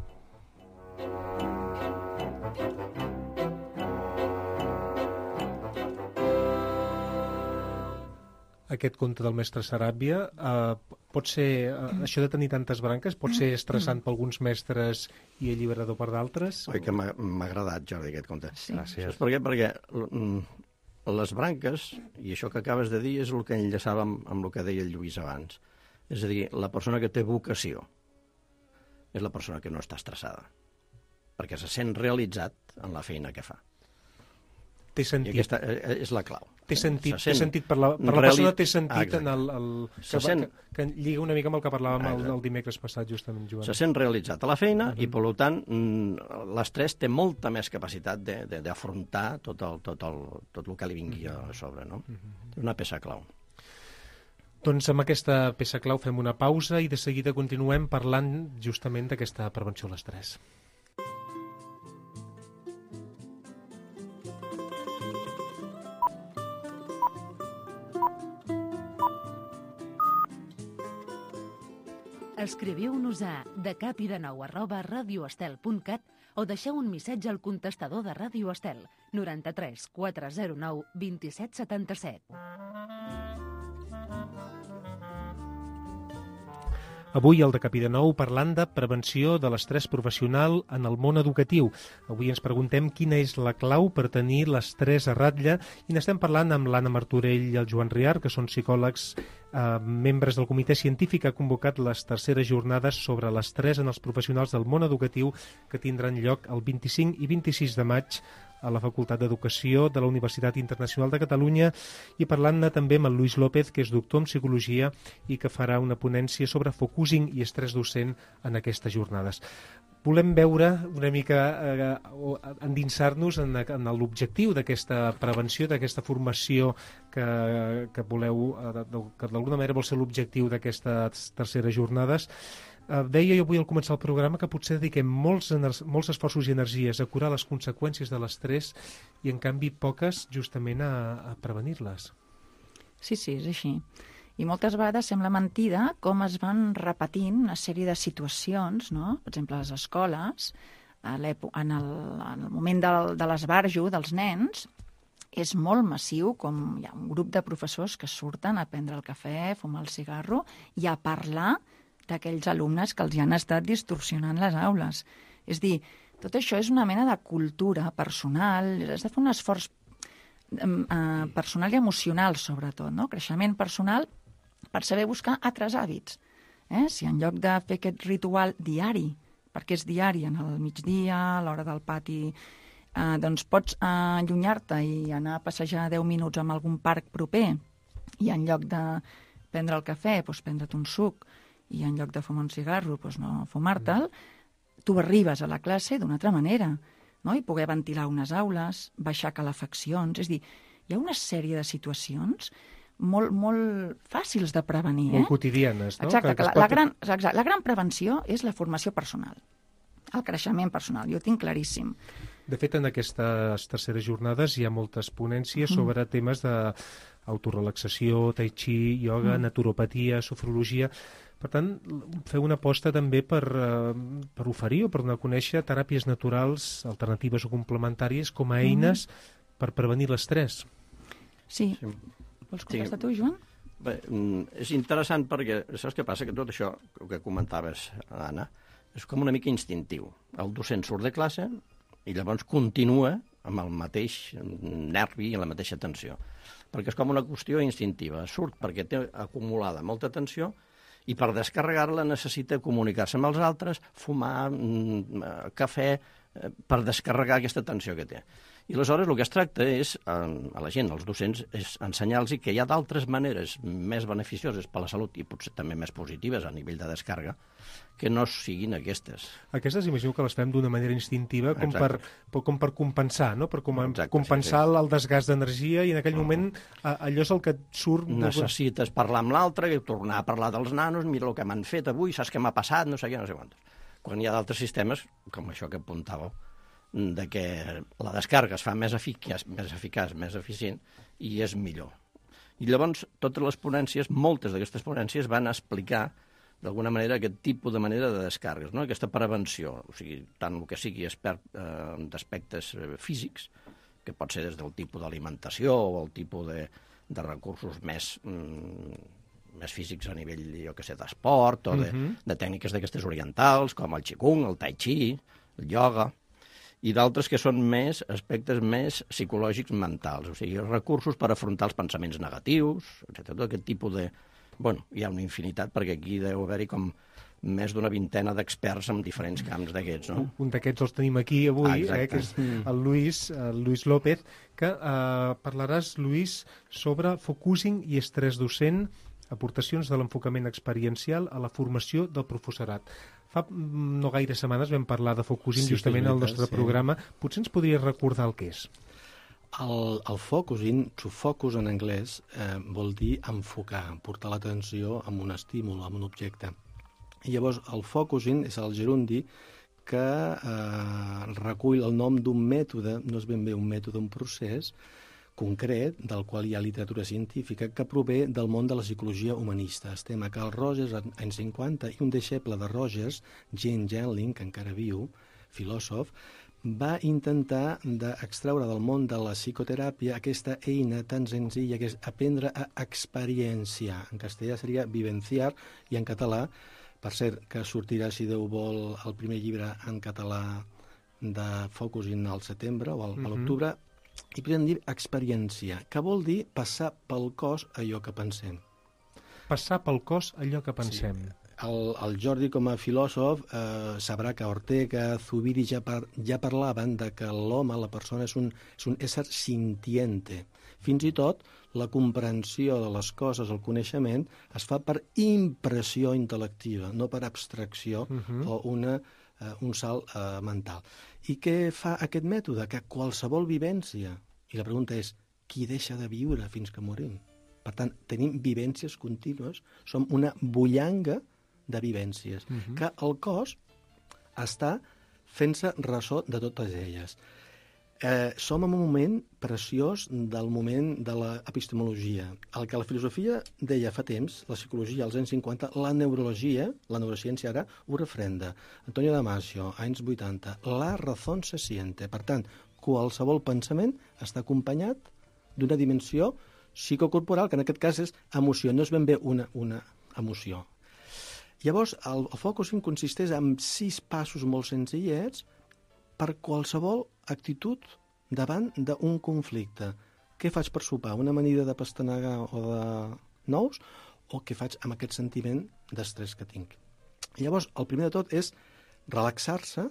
Aquest conte del mestre Saràbia, eh, pot ser, eh, això de tenir tantes branques, pot ser estressant per alguns mestres i alliberador per d'altres? Oi que m'ha m'ha agradat, Jordi, aquest conte. Sí. Gràcies. Per què? Perquè mm, les branques, i això que acabes de dir, és el que enllaçava amb, amb el que deia el Lluís abans. És a dir, la persona que té vocació és la persona que no està estressada, perquè se sent realitzat en la feina que fa. Té sentit. I aquesta és la clau. Té sentit, té sentit per la, per la persona, té sentit ah, en el, el que, sent... que, que lliga una mica amb el que parlàvem el, el dimecres passat, justament, Joan. Se sent realitzat a la feina uh -huh. i, per tant, l'estrès té molta més capacitat d'afrontar tot, el, tot, el, tot el que li vingui uh -huh. a sobre, no? Uh -huh. És una peça clau. Doncs amb aquesta peça clau fem una pausa i de seguida continuem parlant justament d'aquesta prevenció de l'estrès. Escriviu-nos a decapidenou arroba radioestel punt cat o deixeu un missatge al contestador de Ràdio Estel noranta-tres quatre zero nou vint-i-set setanta-set. Avui al Decapí de Nou parlant de prevenció de l'estrès professional en el món educatiu. Avui ens preguntem quina és la clau per tenir l'estrès a ratlla i n'estem parlant amb l'Anna Martorell i el Joan Riar, que són psicòlegs, eh, membres del comitè científic que ha convocat les terceres jornades sobre l'estrès en els professionals del món educatiu que tindran lloc el vint-i-cinc i vint-i-sis de maig a la Facultat d'Educació de la Universitat Internacional de Catalunya, i parlant-ne també amb el Luis López, que és doctor en Psicologia i que farà una ponència sobre focusing i estrès docent en aquestes jornades. Volem veure una mica, eh, endinsar-nos en, en l'objectiu d'aquesta prevenció, d'aquesta formació que, que voleu, eh, que d'alguna manera vol ser l'objectiu d'aquestes terceres jornades. Uh, deia jo avui al començar el programa que potser dediquem molts, molts esforços i energies a curar les conseqüències de l'estrès i en canvi poques justament a, a prevenir-les. Sí, sí, és així. I moltes vegades sembla mentida com es van repetint una sèrie de situacions, no? Per exemple, a les escoles, a en, el, en el moment del, de l'esbarjo dels nens, és molt massiu com hi ha un grup de professors que surten a prendre el cafè, fumar el cigarro i a parlar d'aquells alumnes que els hi han estat distorsionant les aules. És dir, tot això és una mena de cultura personal, has de fer un esforç eh, personal i emocional, sobretot, no? Creixement personal per saber buscar altres hàbits. Eh? Si en lloc de fer aquest ritual diari, perquè és diari, en el migdia, a l'hora del pati, eh, doncs pots eh, allunyar-te i anar a passejar deu minuts en algun parc proper, i en lloc de prendre el cafè, doncs prendre't un suc, i en lloc de fumar un cigarro, doncs no fumar-te'l, tu arribes a la classe d'una altra manera, no? I poder ventilar unes aules, baixar calefaccions. És dir, hi ha una sèrie de situacions molt, molt fàcils de prevenir. Molt eh? quotidianes, no? Exacte, que, que la, pot... la, gran, exacte, la gran prevenció és la formació personal, el creixement personal, jo ho tinc claríssim. De fet, en aquestes terceres jornades hi ha moltes ponències mm. sobre temes d'autorelaxació, tai chi, ioga, mm. naturopatia, sofrologia. Per tant, feu una aposta també per, uh, per oferir o per donar a conèixer teràpies naturals, alternatives o complementàries com a eines mm. per prevenir l'estrès. Sí. sí. Vols contestar sí. tu, Joan? Bé, és interessant perquè, saps què passa? Que tot això que comentaves, Anna, és com una mica instintiu. El docent surt de classe i llavors continua amb el mateix nervi i la mateixa tensió. Perquè és com una qüestió instintiva. Surt perquè té acumulada molta tensió i per descarregar-la necessita comunicar-se amb els altres, fumar, mm, cafè, eh, per descarregar aquesta tensió que té. I aleshores el que es tracta és, a la gent, als docents, és ensenyar-los que hi ha d'altres maneres més beneficioses per a la salut i potser també més positives a nivell de descarga, que no siguin aquestes. Aquestes imagino que les fem d'una manera instintiva com per, com per compensar, no? Per com, Exacte, compensar sí, sí. el desgast d'energia, i en aquell moment allò és el que et surt... Necessites parlar amb l'altre, tornar a parlar dels nanos, mira el que m'han fet avui, saps què m'ha passat, no sé què, no sé quantos. Quan hi ha d'altres sistemes, com això que apuntàveu, de que la descarga es fa més eficaç, més eficaç, més eficient, i és millor. I llavors, totes les ponències, moltes d'aquestes ponències, van explicar d'alguna manera aquest tipus de manera de descàrregues, no? Aquesta prevenció, o sigui, tant el que sigui expert eh, d'aspectes físics, que pot ser des del tipus d'alimentació o el tipus de, de recursos més, mm, més físics a nivell, jo que sé, d'esport o de, uh-huh. de tècniques d'aquestes orientals, com el qigong, el tai chi, el ioga, i d'altres que són més aspectes més psicològics mentals, o sigui, recursos per afrontar els pensaments negatius, etcètera. Tot aquest tipus de... Bueno, hi ha una infinitat, perquè aquí deu haver-hi com més d'una vintena d'experts en diferents camps d'aquests, no? Un d'aquests els tenim aquí avui, ah, eh, que és el Luis, el Luis López, que eh, parlaràs, Luis, sobre focusing i estrès docent, aportacions de l'enfocament experiencial a la formació del professorat. Fa no gaire setmanes vam parlar de focusing sí, justament al nostre sí. programa. Potser ens podries recordar el que és? El, el focusing, to focus en anglès, eh, vol dir enfocar, portar l'atenció en un estímul, en un objecte. I llavors el focusing és el gerundi que eh, recull el nom d'un mètode, no és ben bé un mètode, un procés, concret, del qual hi ha literatura científica, que prové del món de la psicologia humanista. Estem a Carl Rogers, als anys cinquanta, i un deixeble de Rogers, Gene Jandling, que encara viu, filòsof, va intentar d'extraure del món de la psicoteràpia aquesta eina tan senzilla que és aprendre a experienciar. En castellà seria vivenciar, i en català, per cert, que sortirà, si Déu vol, el primer llibre en català de Focusing al setembre o al, uh-huh. a l'octubre, i podem dir experiència, que vol dir passar pel cos allò que pensem. Passar pel cos allò que pensem. Sí. El, el Jordi, com a filòsof, eh, sabrà que Ortega, Zubiri ja, par, ja parlaven de que l'home, la persona, és un, és un ésser sintiente. Fins i tot, la comprensió de les coses, el coneixement, es fa per impressió intel·lectiva, no per abstracció uh-huh. o una, eh, un salt eh, mental. I què fa aquest mètode? Que qualsevol vivència, i la pregunta és, qui deixa de viure fins que morim? Per tant, tenim vivències contínues, som una bullanga de vivències, uh-huh. que el cos està fent-se ressò de totes elles. Eh, som en un moment preciós del moment de l'epistemologia. El que la filosofia deia fa temps, la psicologia als anys cinquanta, la neurologia, la neurociència ara, ho refrenda. Antonio Damasio, anys vuitanta, la razón se siente. Per tant, qualsevol pensament està acompanyat d'una dimensió psicocorporal, que en aquest cas és emoció, no és ben bé una, una emoció. Llavors, el, el focusing consisteix en sis passos molt senzillets per qualsevol actitud davant d'un conflicte. Què faig per sopar? Una amanida de pastanaga o de nous? O què faig amb aquest sentiment d'estrès que tinc? I llavors, el primer de tot és relaxar-se,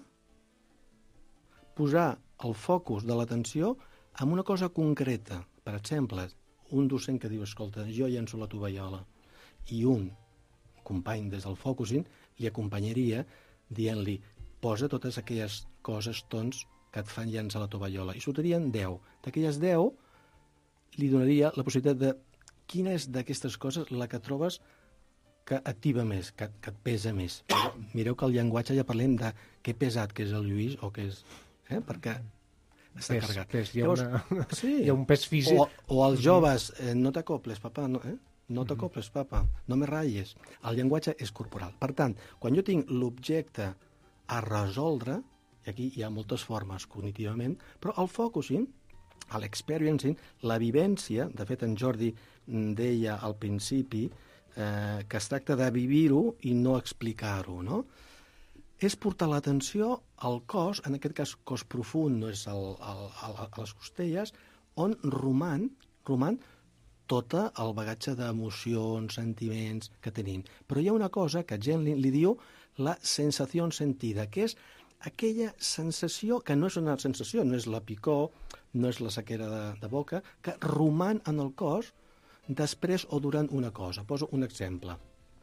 posar el focus de l'atenció en una cosa concreta. Per exemple, un docent que diu, escolta, jo llenço la tovallola, i un company des del focusing li acompanyaria dient-li posa totes aquelles coses, tons, que et fan llençar la tovallola. I sortirien deu. D'aquelles deu li donaria la possibilitat de quina és d'aquestes coses la que trobes que activa més, que, que et pesa més. Mireu que el llenguatge ja parlem de què pesat que és el Lluís o què és... Eh? Perquè està pes, carregat. Pes, hi, ha Llavors, una... sí. hi ha un pes físic. O, o els joves, eh, no t'acoples, papà, no, eh? No t'acoples, papa, no me ratlles. El llenguatge és corporal. Per tant, quan jo tinc l'objecte a resoldre, i aquí hi ha moltes formes cognitivament, però el focusing, l'experiencing, la vivència, de fet en Jordi deia al principi eh, que es tracta de vivir-ho i no explicar-ho, no? És portar l'atenció al cos, en aquest cas cos profund, no és el, el, el, a les costelles, on roman, roman tot el bagatge d'emocions, sentiments que tenim. Però hi ha una cosa que Jandling li diu la sensació sentida, que és aquella sensació que no és una sensació, no és la picor, no és la sequera de, de boca, que roman en el cos després o durant una cosa. Poso un exemple.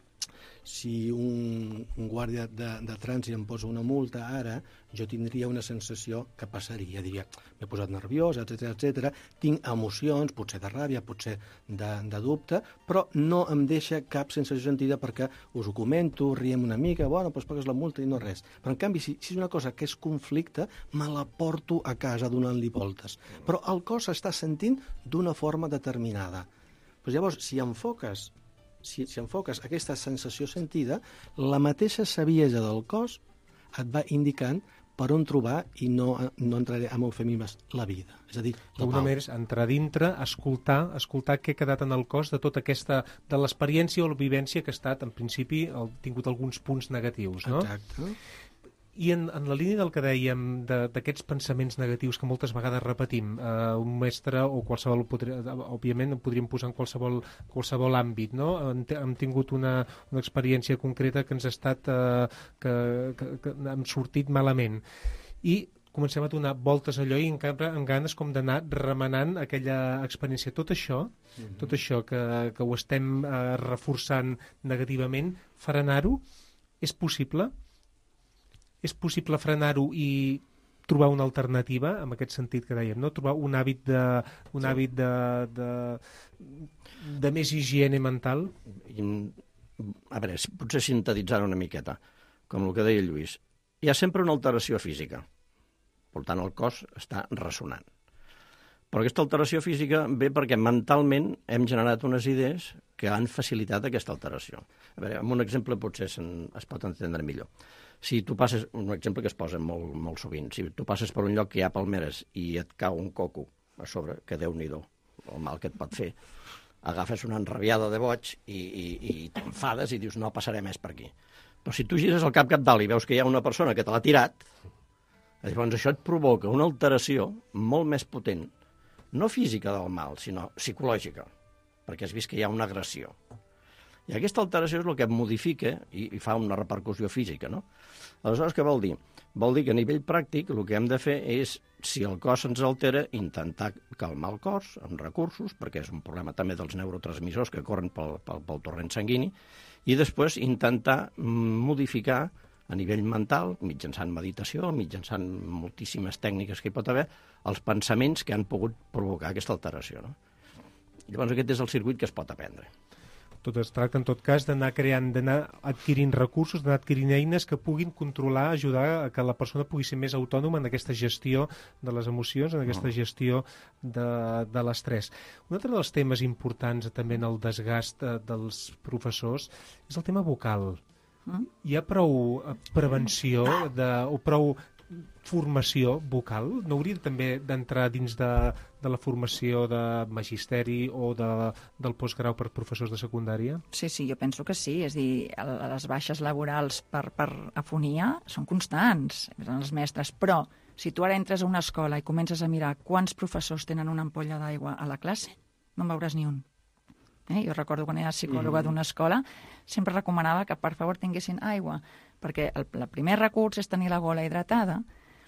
Si un, un guàrdia de, de trànsit em posa una multa ara, jo tindria una sensació que passaria. Diria, m'he posat nerviós, etcètera, etcètera. Tinc emocions, potser de ràbia, potser de, de dubte, però no em deixa cap sensació sentida perquè us ho comento, riem una mica, bueno, doncs pagues la multa i no res. Però, en canvi, si, si és una cosa que és conflicte, me la porto a casa donant-li voltes. Però el cos s'està sentint d'una forma determinada. Doncs llavors, si enfoques Si, si enfoques aquesta sensació sentida, la mateixa saviesa del cos et va indicant per on trobar, i no, no entraré en eufemismes, la vida. És a dir, la D'alguna pau. manera és entrar dintre, escoltar, escoltar què ha quedat en el cos de tota aquesta, de l'experiència o la vivència que ha estat, en principi, ha tingut alguns punts negatius, no? Exacte. I en, en la línia del que dèiem d'aquests pensaments negatius que moltes vegades repetim, eh, un mestre o qualsevol, podria, òbviament ho podríem posar en qualsevol, qualsevol àmbit, no? Hem, hem tingut una, una experiència concreta que ens ha estat, eh, que, que, que hem sortit malament. I comencem a donar voltes a allò i encara amb ganes com d'anar remenant aquella experiència. Tot això, mm-hmm. tot això que, que ho estem eh, reforçant negativament, frenar-ho és possible? És possible frenar-ho i trobar una alternativa, en aquest sentit que dèiem, no? Trobar un hàbit de, un sí. hàbit de, de, de més higiene mental? A veure, potser sintetitzar una miqueta, com el que deia Lluís. Hi ha sempre una alteració física, per tant el cos està ressonant. Però aquesta alteració física ve perquè mentalment hem generat unes idees que han facilitat aquesta alteració. A veure, amb un exemple potser es pot entendre millor. Si tu passes, un exemple que es posa molt, molt sovint, si tu passes per un lloc que hi ha palmeres i et cau un coco a sobre, que Déu-n'hi-do, el mal que et pot fer, agafes una enrabiada de boig i, i, i t'enfades i dius no passaré més per aquí. Però si tu gires el cap cap dalt i veus que hi ha una persona que te l'ha tirat, llavors això et provoca una alteració molt més potent, no física del mal, sinó psicològica, perquè has vist que hi ha una agressió. I aquesta alteració és el que et modifica i, i fa una repercussió física, no? Aleshores, què vol dir? Vol dir que a nivell pràctic el que hem de fer és, si el cos ens altera, intentar calmar el cos amb recursos, perquè és un problema també dels neurotransmissors que corren pel, pel, pel torrent sanguini, i després intentar modificar a nivell mental, mitjançant meditació, mitjançant moltíssimes tècniques que hi pot haver, els pensaments que han pogut provocar aquesta alteració, no? Llavors aquest és el circuit que es pot aprendre. Tot es tracta, en tot cas, d'anar creant, d'anar adquirint recursos, d'anar adquirint eines que puguin controlar, ajudar a que la persona pugui ser més autònoma en aquesta gestió de les emocions, en aquesta gestió de, de l'estrès. Un altre dels temes importants també en el desgast eh, dels professors és el tema vocal. Mm? Hi ha prou prevenció de, o prou formació vocal? No hauria també d'entrar dins de, de la formació de magisteri o de, del postgrau per professors de secundària? Sí, sí, jo penso que sí. És a dir, el, les baixes laborals per, per afonia són constants en els mestres, però si tu ara entres a una escola i comences a mirar quants professors tenen una ampolla d'aigua a la classe, no en veuràs ni un. Eh? Jo recordo quan era psicòloga mm. d'una escola, sempre recomanava que per favor tinguessin aigua, perquè el, el primer recurs és tenir la gola hidratada,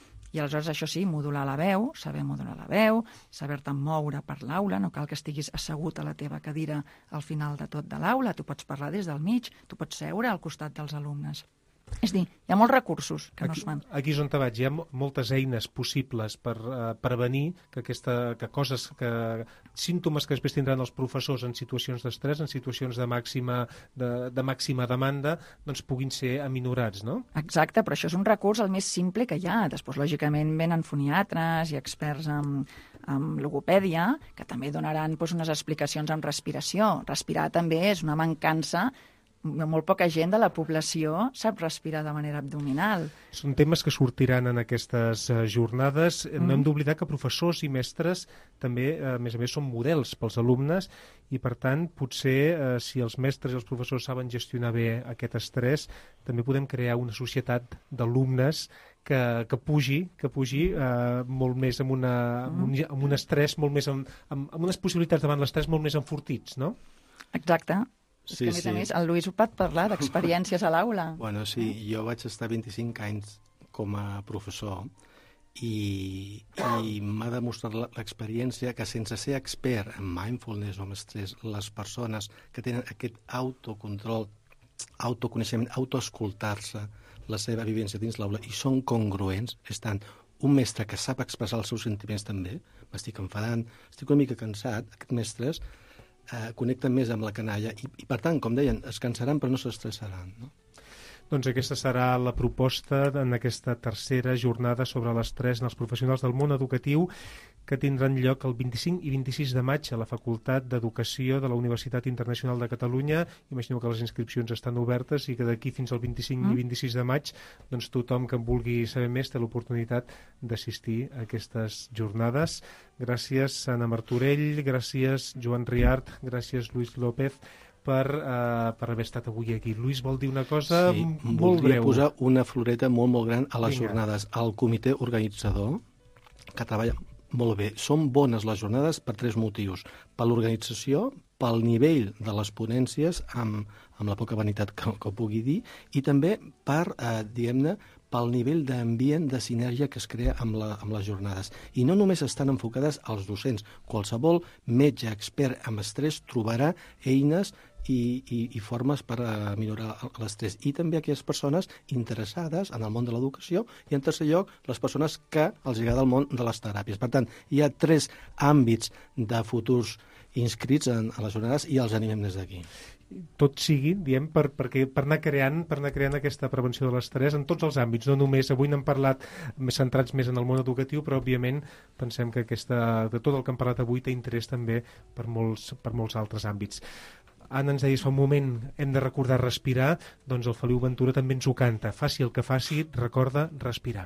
i aleshores això sí, modular la veu, saber modular la veu, saber-te moure per l'aula, no cal que estiguis assegut a la teva cadira al final de tot de l'aula, tu pots parlar des del mig, tu pots seure al costat dels alumnes. És dir, hi ha molts recursos que aquí, no es fan. Aquí és on te vaig. Hi ha moltes eines possibles per uh, prevenir que, aquesta, que coses, que símptomes que després tindran els professors en situacions d'estrès, en situacions de màxima, de, de màxima demanda, doncs puguin ser aminorats, no? Exacte, però això és un recurs el més simple que hi ha. Després, lògicament, venen foniatres i experts en, en logopèdia que també donaran doncs, unes explicacions en respiració. Respirar també és una mancança. Molt poca gent de la població sap respirar de manera abdominal. Són temes que sortiran en aquestes uh, jornades. Mm. No hem d'oblidar que professors i mestres també, uh, a més a més, són models pels alumnes i, per tant, potser, uh, si els mestres i els professors saben gestionar bé aquest estrès, també podem crear una societat d'alumnes que, que pugi, que pugi uh, molt més amb, una, amb, un, amb un estrès, molt més amb, amb, amb unes possibilitats davant l'estrès molt més enfortits, no? Exacte. Sí, que, a més sí. a més, el Lluís ho pot parlar d'experiències a l'aula. Bueno, sí, jo vaig estar vint-i-cinc anys com a professor i, i m'ha demostrat l'experiència que sense ser expert en mindfulness o en estrès, les persones que tenen aquest autocontrol, autoconeixement, autoescoltar-se, la seva vivència dins l'aula i són congruents, estan un mestre que sap expressar els seus sentiments també, m'estic enfadant, estic una mica cansat, aquests mestres Eh, connecten més amb la canalla i, i, per tant, com deien, es cansaran però no s'estressaran, no? Doncs aquesta serà la proposta en aquesta tercera jornada sobre l'estrès en els professionals del món educatiu que tindran lloc el vint-i-cinc i vint-i-sis de maig a la Facultat d'Educació de la Universitat Internacional de Catalunya. Imagino que les inscripcions estan obertes i que d'aquí fins al vint-i-cinc mm. i vint-i-sis de maig doncs tothom que en vulgui saber més té l'oportunitat d'assistir a aquestes jornades. Gràcies, Anna Martorell, gràcies, Joan Riart, gràcies, Lluís López, per, uh, per haver estat avui aquí. Lluís vol dir una cosa sí, molt breu. Posar una floreta molt, molt gran a les Vinga. jornades. El comitè organitzador, que treballa molt bé. Són bones les jornades per tres motius. Per l'organització, pel nivell de les ponències, amb, amb la poca vanitat que, que pugui dir, i també per, eh, diguem-ne, pel nivell d'ambient, de sinergia que es crea amb, la, amb les jornades. I no només estan enfocades als docents. Qualsevol metge expert amb estrès trobarà eines i, i, i formes per a millorar l'estrès. I també aquelles persones interessades en el món de l'educació i, en tercer lloc, les persones que els agrada el món de les teràpies. Per tant, hi ha tres àmbits de futurs inscrits en, en les jornades i els animem des d'aquí. tot sigui, diem, per, perquè, per, anar creant, per anar creant aquesta prevenció de l'estrès en tots els àmbits, no només, avui n'hem parlat més centrats més en el món educatiu, però òbviament pensem que aquesta, de tot el que hem parlat avui té interès també per molts, per molts altres àmbits. Anna, ens deies fa un moment, hem de recordar respirar, doncs el Feliu Ventura també ens ho canta. Faci el que faci, recorda respirar.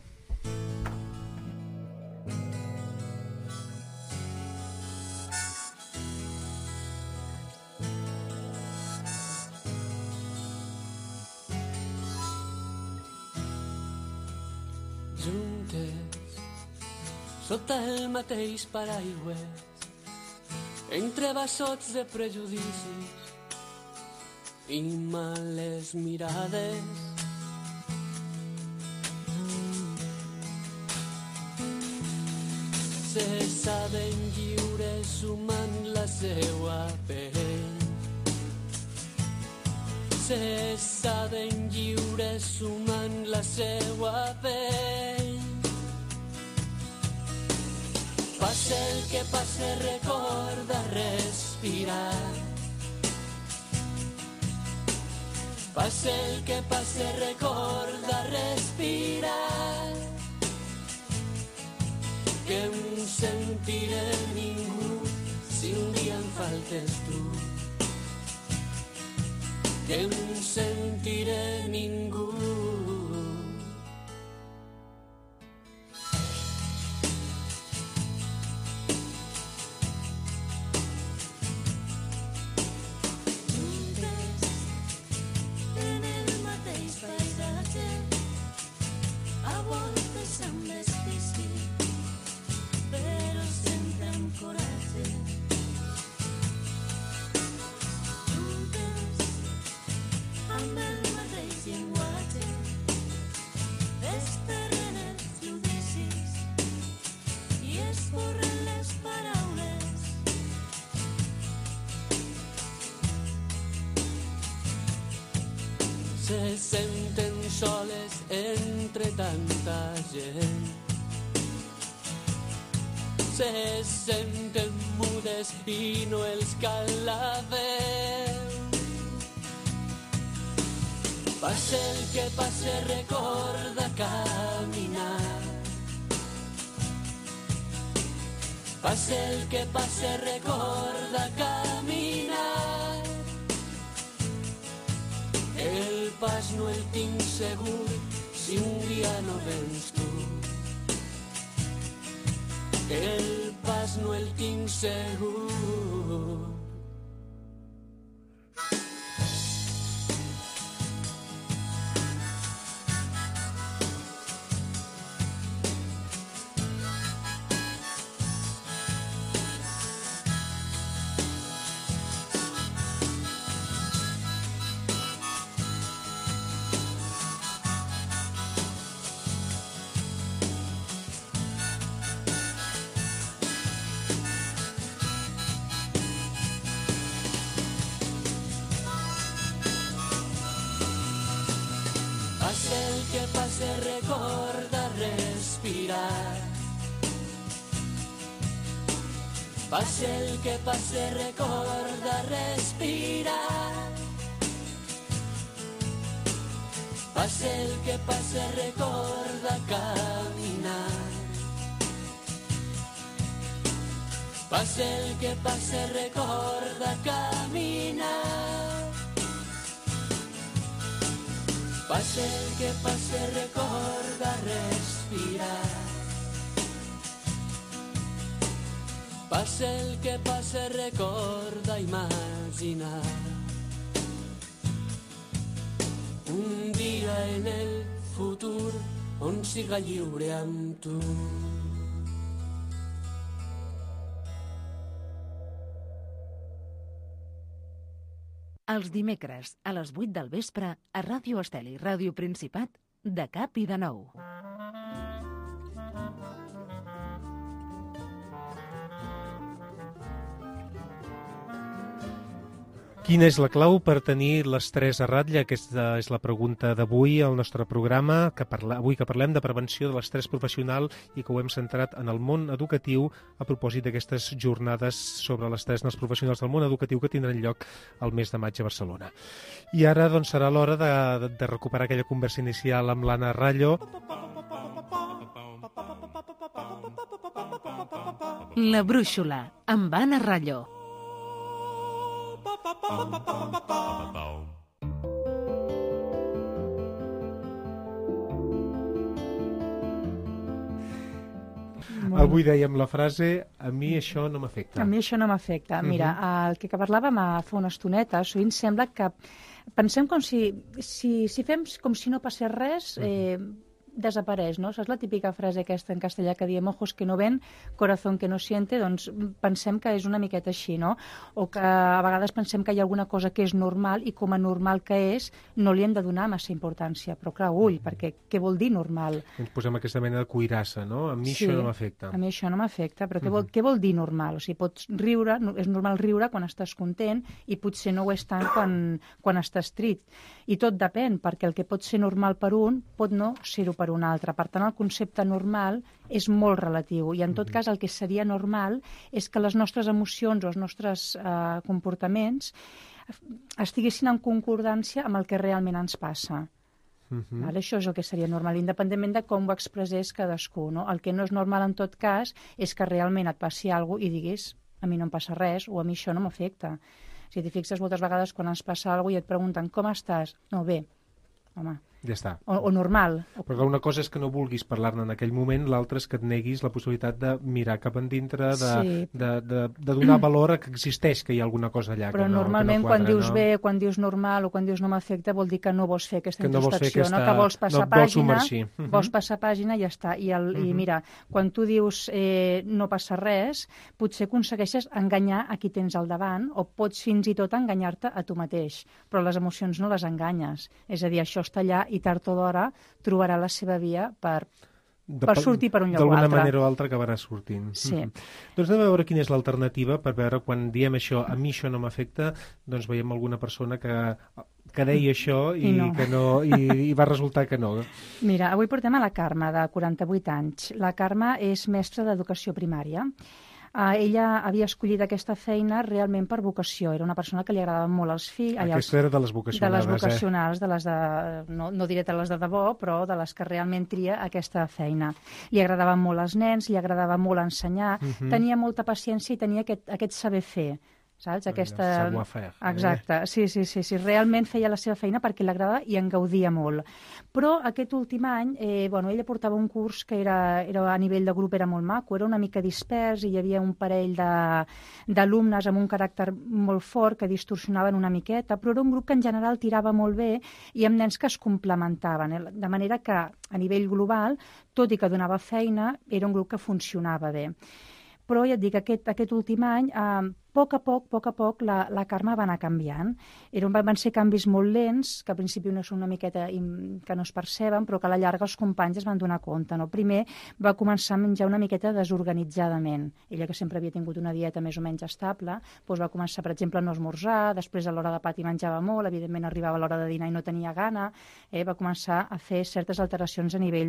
Juntes, sota el mateix paraigües, entre bassots de prejudicis i males mirades. Se saben lliures sumant la seua pell. Se saben lliures sumant la seua pell. Passe el que passe, recorda respirar. Passe el que passe, recorda respirar. Que em sentiré ningú si un dia em faltes tu. Que em sentiré ningú. Se senten soles entre tanta gent. Se senten mudes i no els cal la veu. Passe el que passe, recorda caminar. Passe el que passe, recorda caminar. El pas no el tinc segur si un dia no vens tu. El pas no el tinc segur. Passe el que passe, recorda respirar. Passe el que passe, recorda respirar. Passe el que passe, recorda caminar. Passe el que passe, recorda caminar. Passe el que passe, recorda respirar. Passe el que passe, recorda imaginar. Un dia en el futur on siga lliure amb tu. Els dimecres, a les vuit del vespre, a Ràdio Estel i Ràdio Principat, de cap i de nou. Quina és la clau per tenir l'estrès a ratlla? Aquesta és la pregunta d'avui al nostre programa, que parla, avui que parlem de prevenció de l'estrès professional i que ho hem centrat en el món educatiu a propòsit d'aquestes jornades sobre l'estrès dels professionals del món educatiu que tindran lloc el mes de maig a Barcelona. I ara doncs, serà l'hora de, de recuperar aquella conversa inicial amb l'Anna Rallo. La Brúixola, amb Anna Rallo. Avui dèiem la frase, a mi això no m'afecta. A mi això no m'afecta. Mira, uh-huh. el que parlàvem fa una estoneta, sovint sembla que pensem com si, si, si fem com si no passés res, eh, desapareix, no? Saps la típica frase aquesta en castellà que diem ojos que no ven, corazón que no siente? Doncs pensem que és una miqueta així, no? O que a vegades pensem que hi ha alguna cosa que és normal i com a normal que és no li hem de donar massa importància. Però clar, ull, perquè què vol dir normal? Ens posem aquesta mena de cuirassa, no? A mi sí, això no m'afecta. A mi això no m'afecta, però què vol, què vol dir normal? O sigui, pots riure, és normal riure quan estàs content i potser no ho és tant quan, quan estàs trist. I tot depèn, perquè el que pot ser normal per un pot no ser-ho per un altre. Per tant, el concepte normal és molt relatiu i, en tot cas, el que seria normal és que les nostres emocions o els nostres eh, comportaments estiguessin en concordància amb el que realment ens passa. Uh-huh. Vale? Això és el que seria normal, independentment de com ho expressés cadascú. No? El que no és normal, en tot cas, és que realment et passi alguna cosa i diguis a mi no em passa res o a mi això no m'afecta. Si t'hi fixes moltes vegades quan ens passa alguna cosa i et pregunten com estàs? No, bé. Home, ja està. O, o normal. Perquè una cosa és que no vulguis parlar-ne en aquell moment, l'altra és que et neguis la possibilitat de mirar cap endintre, de, sí. de, de, de donar valor a que existeix, que hi ha alguna cosa allà. Però que no, normalment que no quadra, quan dius no? bé, quan dius normal o quan dius no m'afecta, vol dir que no vols fer aquesta que no vols fer introspecció, aquesta... no? Que vols passar no, vols pàgina, uh-huh. vols passar pàgina i ja està. I, el, uh-huh. I mira, quan tu dius eh, no passa res, potser aconsegueixes enganyar a qui tens al davant o pots fins i tot enganyar-te a tu mateix, però les emocions no les enganyes. És a dir, això està allà i tard o d'hora trobarà la seva via per, de, per sortir per un lloc o altre. D'alguna manera o altra acabarà sortint. Sí. Mm-hmm. Doncs anem a veure quina és l'alternativa per veure quan diem això, a mi això no m'afecta, doncs veiem alguna persona que, que deia això i, I, no. Que no, i, i va resultar que no. Mira, avui portem a la Carme, de quaranta-vuit anys. La Carme és mestra d'educació primària. Uh, ella havia escollit aquesta feina realment per vocació. Era una persona que li agradaven molt els fills. Aquesta era de les vocacionals, De les vocacionals, eh? de les de, no, no diré de les de debò, però de les que realment tria aquesta feina. Li agradaven molt els nens, li agradava molt ensenyar, uh-huh. tenia molta paciència i tenia aquest, aquest saber fer. Saps? Aquesta... Savoir-faire. Exacte, sí, sí, sí, sí. Realment feia la seva feina perquè l'agradava i en gaudia molt. Però aquest últim any, eh, bueno, ella portava un curs que era, era a nivell de grup era molt maco, era una mica dispers i hi havia un parell d'alumnes amb un caràcter molt fort que distorsionaven una miqueta, però era un grup que en general tirava molt bé i amb nens que es complementaven, eh? De manera que a nivell global, tot i que donava feina, era un grup que funcionava bé. Però ja et dic, aquest, aquest últim any, eh, a poc a poc, poc a poc, la, la Carme va anar canviant. Era, van ser canvis molt lents, que al principi no són una miqueta que no es perceben, però que a la llarga els companys es van donar compte. No? Primer va començar a menjar una miqueta desorganitzadament. Ella, que sempre havia tingut una dieta més o menys estable, doncs va començar, per exemple, a no esmorzar, després a l'hora de pati menjava molt, evidentment arribava a l'hora de dinar i no tenia gana, eh? Va començar a fer certes alteracions a nivell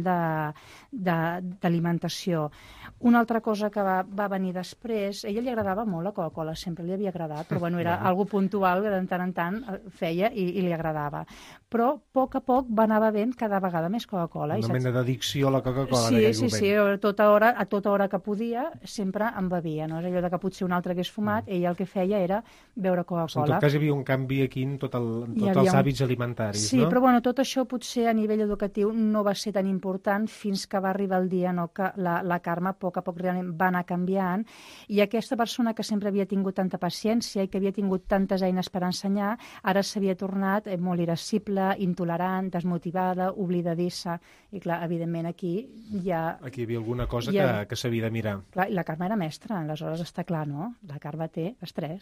d'alimentació. Una altra cosa que va, va venir després, a ella li agradava molt la Coca-Cola, sempre li havia agradat, però bueno, era algo puntual que de tant en tant feia i, i li agradava. Però a poc a poc va anar bevent cada vegada més Coca-Cola. Una mena d'addicció a la Coca-Cola sí, en aquell sí, moment. Sí, sí, a tota hora, a tota hora que podia sempre en bevia. No? És allò de que potser un altre hagués fumat, mm. ella el que feia era beure Coca-Cola. En tot cas hi havia un canvi aquí en tots tot els un... hàbits alimentaris, sí, no? Sí, però bueno, tot això potser a nivell educatiu no va ser tan important fins que va arribar el dia no, que la, la Carme a poc a poc realment va anar canviant i aquesta persona que sempre havia tingut tanta paciència i que havia tingut tantes eines per ensenyar, ara s'havia tornat molt irascible, intolerant, desmotivada, oblidadissa. I clar, evidentment aquí hi ha... Aquí hi havia alguna cosa ha... que, que s'havia de mirar. Clar, la Carme era mestra, aleshores està clar, no? La Carme té estrès.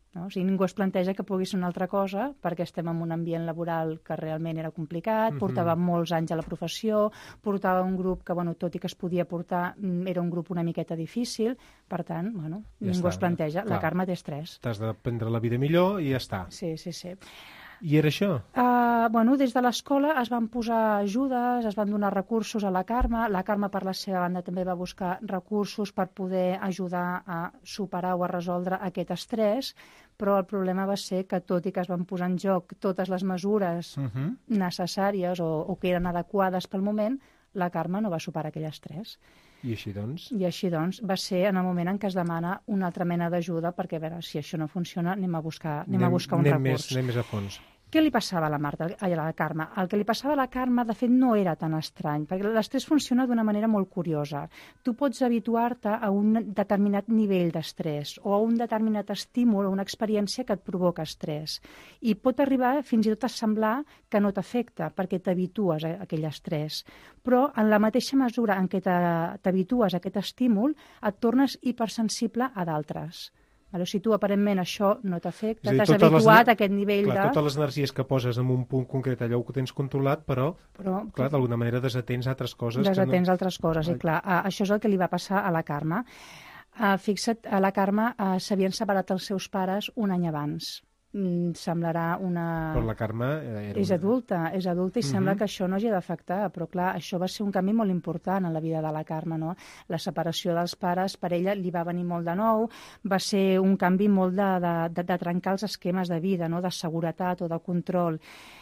No? O sigui, ningú es planteja que pugui ser una altra cosa perquè estem en un ambient laboral que realment era complicat, Mhm. portava molts anys a la professió, portava un grup que, bueno, tot i que es podia portar, mm, era un grup una miqueta difícil, per tant, bueno, Ja ningú està, es planteja. clar. La Carme té estrès. T'has de prendre la vida millor i ja està. Sí, sí, sí. I era això? Uh, bueno, des de l'escola es van posar ajudes, es van donar recursos a la Carme. La Carme, per la seva banda, també va buscar recursos per poder ajudar a superar o a resoldre aquest estrès, però el problema va ser que, tot i que es van posar en joc totes les mesures Uh-huh. necessàries o, o que eren adequades pel moment, la Carme no va superar aquell estrès. I així doncs? I així doncs va ser en el moment en què es demana una altra mena d'ajuda perquè, a veure, si això no funciona, anem a buscar, anem a buscar un anem recurs. Més, anem més a fons. Què li passava a la Marta, a la Carme? El que li passava a la Carme, de fet, no era tan estrany, perquè l'estrès funciona d'una manera molt curiosa. Tu pots habituar-te a un determinat nivell d'estrès o a un determinat estímul o una experiència que et provoca estrès. I pot arribar fins i tot a semblar que no t'afecta, perquè t'habitues a aquell estrès. Però en la mateixa mesura en què t'habitues a aquest estímul, et tornes hipersensible a d'altres. Vale, si tu aparentment això no t'afecta, t'has habituat a aquest nivell clar, de... Totes les energies que poses en un punt concret, allò ho tens controlat, però, però clar, d'alguna manera desatens altres coses. Desatens que no... altres coses, i clar, uh, això és el que li va passar a la Carme. Uh, fixa't, a la Carme uh, s'havien separat els seus pares un any abans. Mm, semblarà una... Però la Carme era És una... adulta, és adulta i Mhm. sembla que això no hagi d'afectar, però clar, això va ser un canvi molt important en la vida de la Carme, no? La separació dels pares per ella li va venir molt de nou, va ser un canvi molt de, de, de, de trencar els esquemes de vida, no? De seguretat o de control.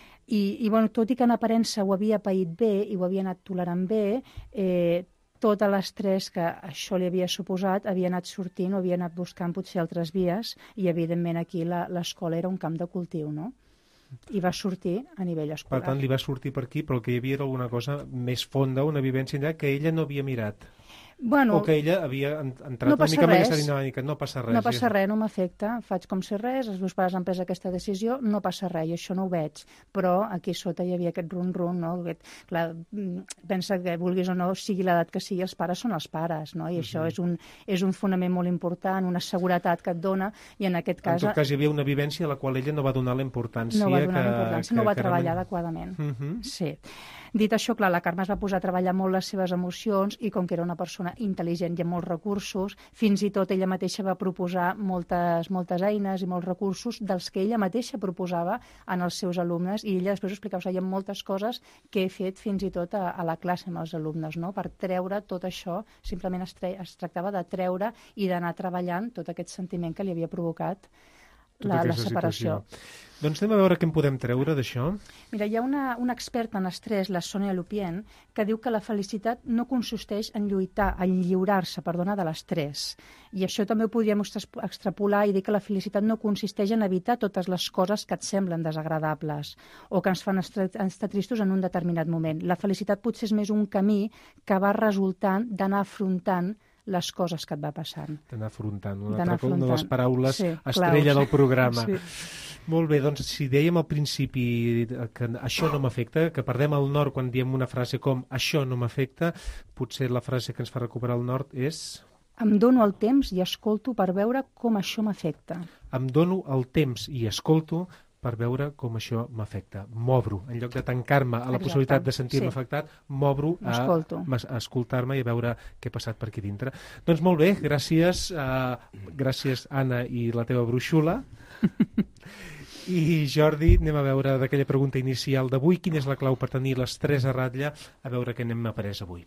I, i bueno, tot i que en aparença ho havia paït bé i ho havia anat tolerant bé, eh, tot l'estrès que això li havia suposat havia anat sortint o havia anat buscant potser altres vies i, evidentment, aquí l'escola era un camp de cultiu, no? I va sortir a nivell escolar. Per tant, li va sortir per aquí, però el que hi havia era alguna cosa més fonda, una vivència que ella no havia mirat. Bueno, o que ella havia entrat no una mica en res. aquesta dinàmica. No passa res. No passa res, no m'afecta. Faig com si res, els meus pares han pres aquesta decisió, no passa res, i això no ho veig. Però aquí sota hi havia aquest rum-rum, no? Aquest, clar, pensa que, vulguis o no, sigui l'edat que sigui, els pares són els pares, no? I uh -huh. això és un, és un fonament molt important, una seguretat que et dona, i en aquest cas... En tot cas, hi havia una vivència a la qual ella no va donar la importància no va donar que... la importància, que, no va que treballar realment... adequadament. Uh -huh. Sí. Dit això, clar, la Carme es va posar a treballar molt les seves emocions i com que era una persona intel·ligent i amb molts recursos, fins i tot ella mateixa va proposar moltes, moltes eines i molts recursos dels que ella mateixa proposava en els seus alumnes, i ella després ho explicava, o sigui, hi ha moltes coses que he fet fins i tot a, a la classe amb els alumnes, no? Per treure tot això, simplement es, tre es tractava de treure i d'anar treballant tot aquest sentiment que li havia provocat la, la separació. Situació. Doncs anem a veure què en podem treure d'això. Mira, hi ha una, una experta en estrès, la Sonia Lupien, que diu que la felicitat no consisteix en lluitar, en lliurar-se, perdona, de l'estrès. I això també ho podríem extrapolar i dir que la felicitat no consisteix en evitar totes les coses que et semblen desagradables o que ens fan estar tristos en un determinat moment. La felicitat potser és més un camí que va resultant d'anar afrontant les coses que et va passant. D'anar afrontant. Una, altra, una de les paraules sí, estrella claus. del programa. Sí. Molt bé, doncs si dèiem al principi que això no m'afecta, que perdem el nord quan diem una frase com això no m'afecta, potser la frase que ens fa recuperar el nord és... Em dono el temps i escolto per veure com això m'afecta. Em dono el temps i escolto per veure com això m'afecta. M'obro. En lloc de tancar-me a la Exacte. possibilitat de sentir-me Sí. afectat, m'obro a, a escoltar-me i a veure què ha passat per aquí dintre. Doncs molt bé, gràcies, uh, gràcies Anna i la teva bruixula. I Jordi, anem a veure d'aquella pregunta inicial d'avui, quina és la clau per tenir l'estrès a ratlla, a veure què n'hem après avui.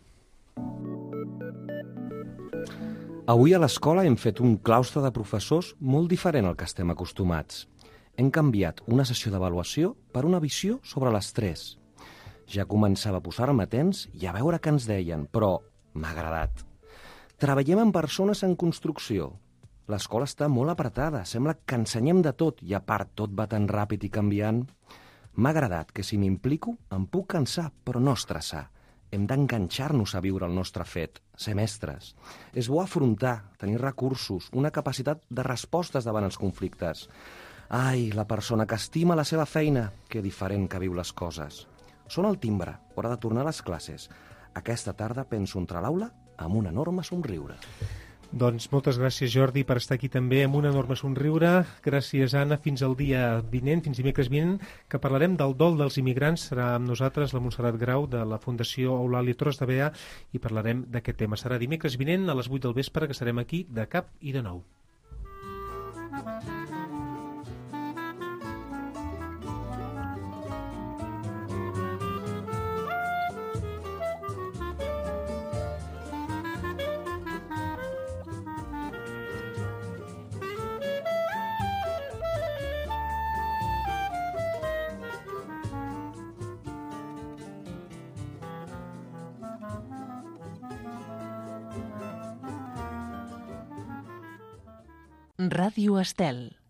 Avui a l'escola hem fet un claustre de professors molt diferent al que estem acostumats. Hem canviat una sessió d'avaluació per una visió sobre l'estrès. Ja començava a posar-me atents i a veure què ens deien, però m'ha agradat. Treballem amb persones en construcció. L'escola està molt apretada, sembla que ensenyem de tot i a part tot va tan ràpid i canviant. M'ha agradat que si m'implico em puc cansar, però no estressar. Hem d'enganxar-nos a viure el nostre fet, ser mestres. És bo afrontar, tenir recursos, una capacitat de respostes davant els conflictes. Ai, la persona que estima la seva feina, que diferent que viu les coses. Sona el timbre, hora de tornar a les classes. Aquesta tarda penso entrar a l'aula amb un enorme somriure. Doncs moltes gràcies, Jordi, per estar aquí també amb un enorme somriure. Gràcies, Anna. Fins al dia vinent, fins dimecres vinent, que parlarem del dol dels immigrants. Serà amb nosaltres la Montserrat Grau de la Fundació Eulàlia Torres de Bea i parlarem d'aquest tema. Serà dimecres vinent a les vuit del vespre, que estarem aquí de cap i de nou. Ràdio Estel.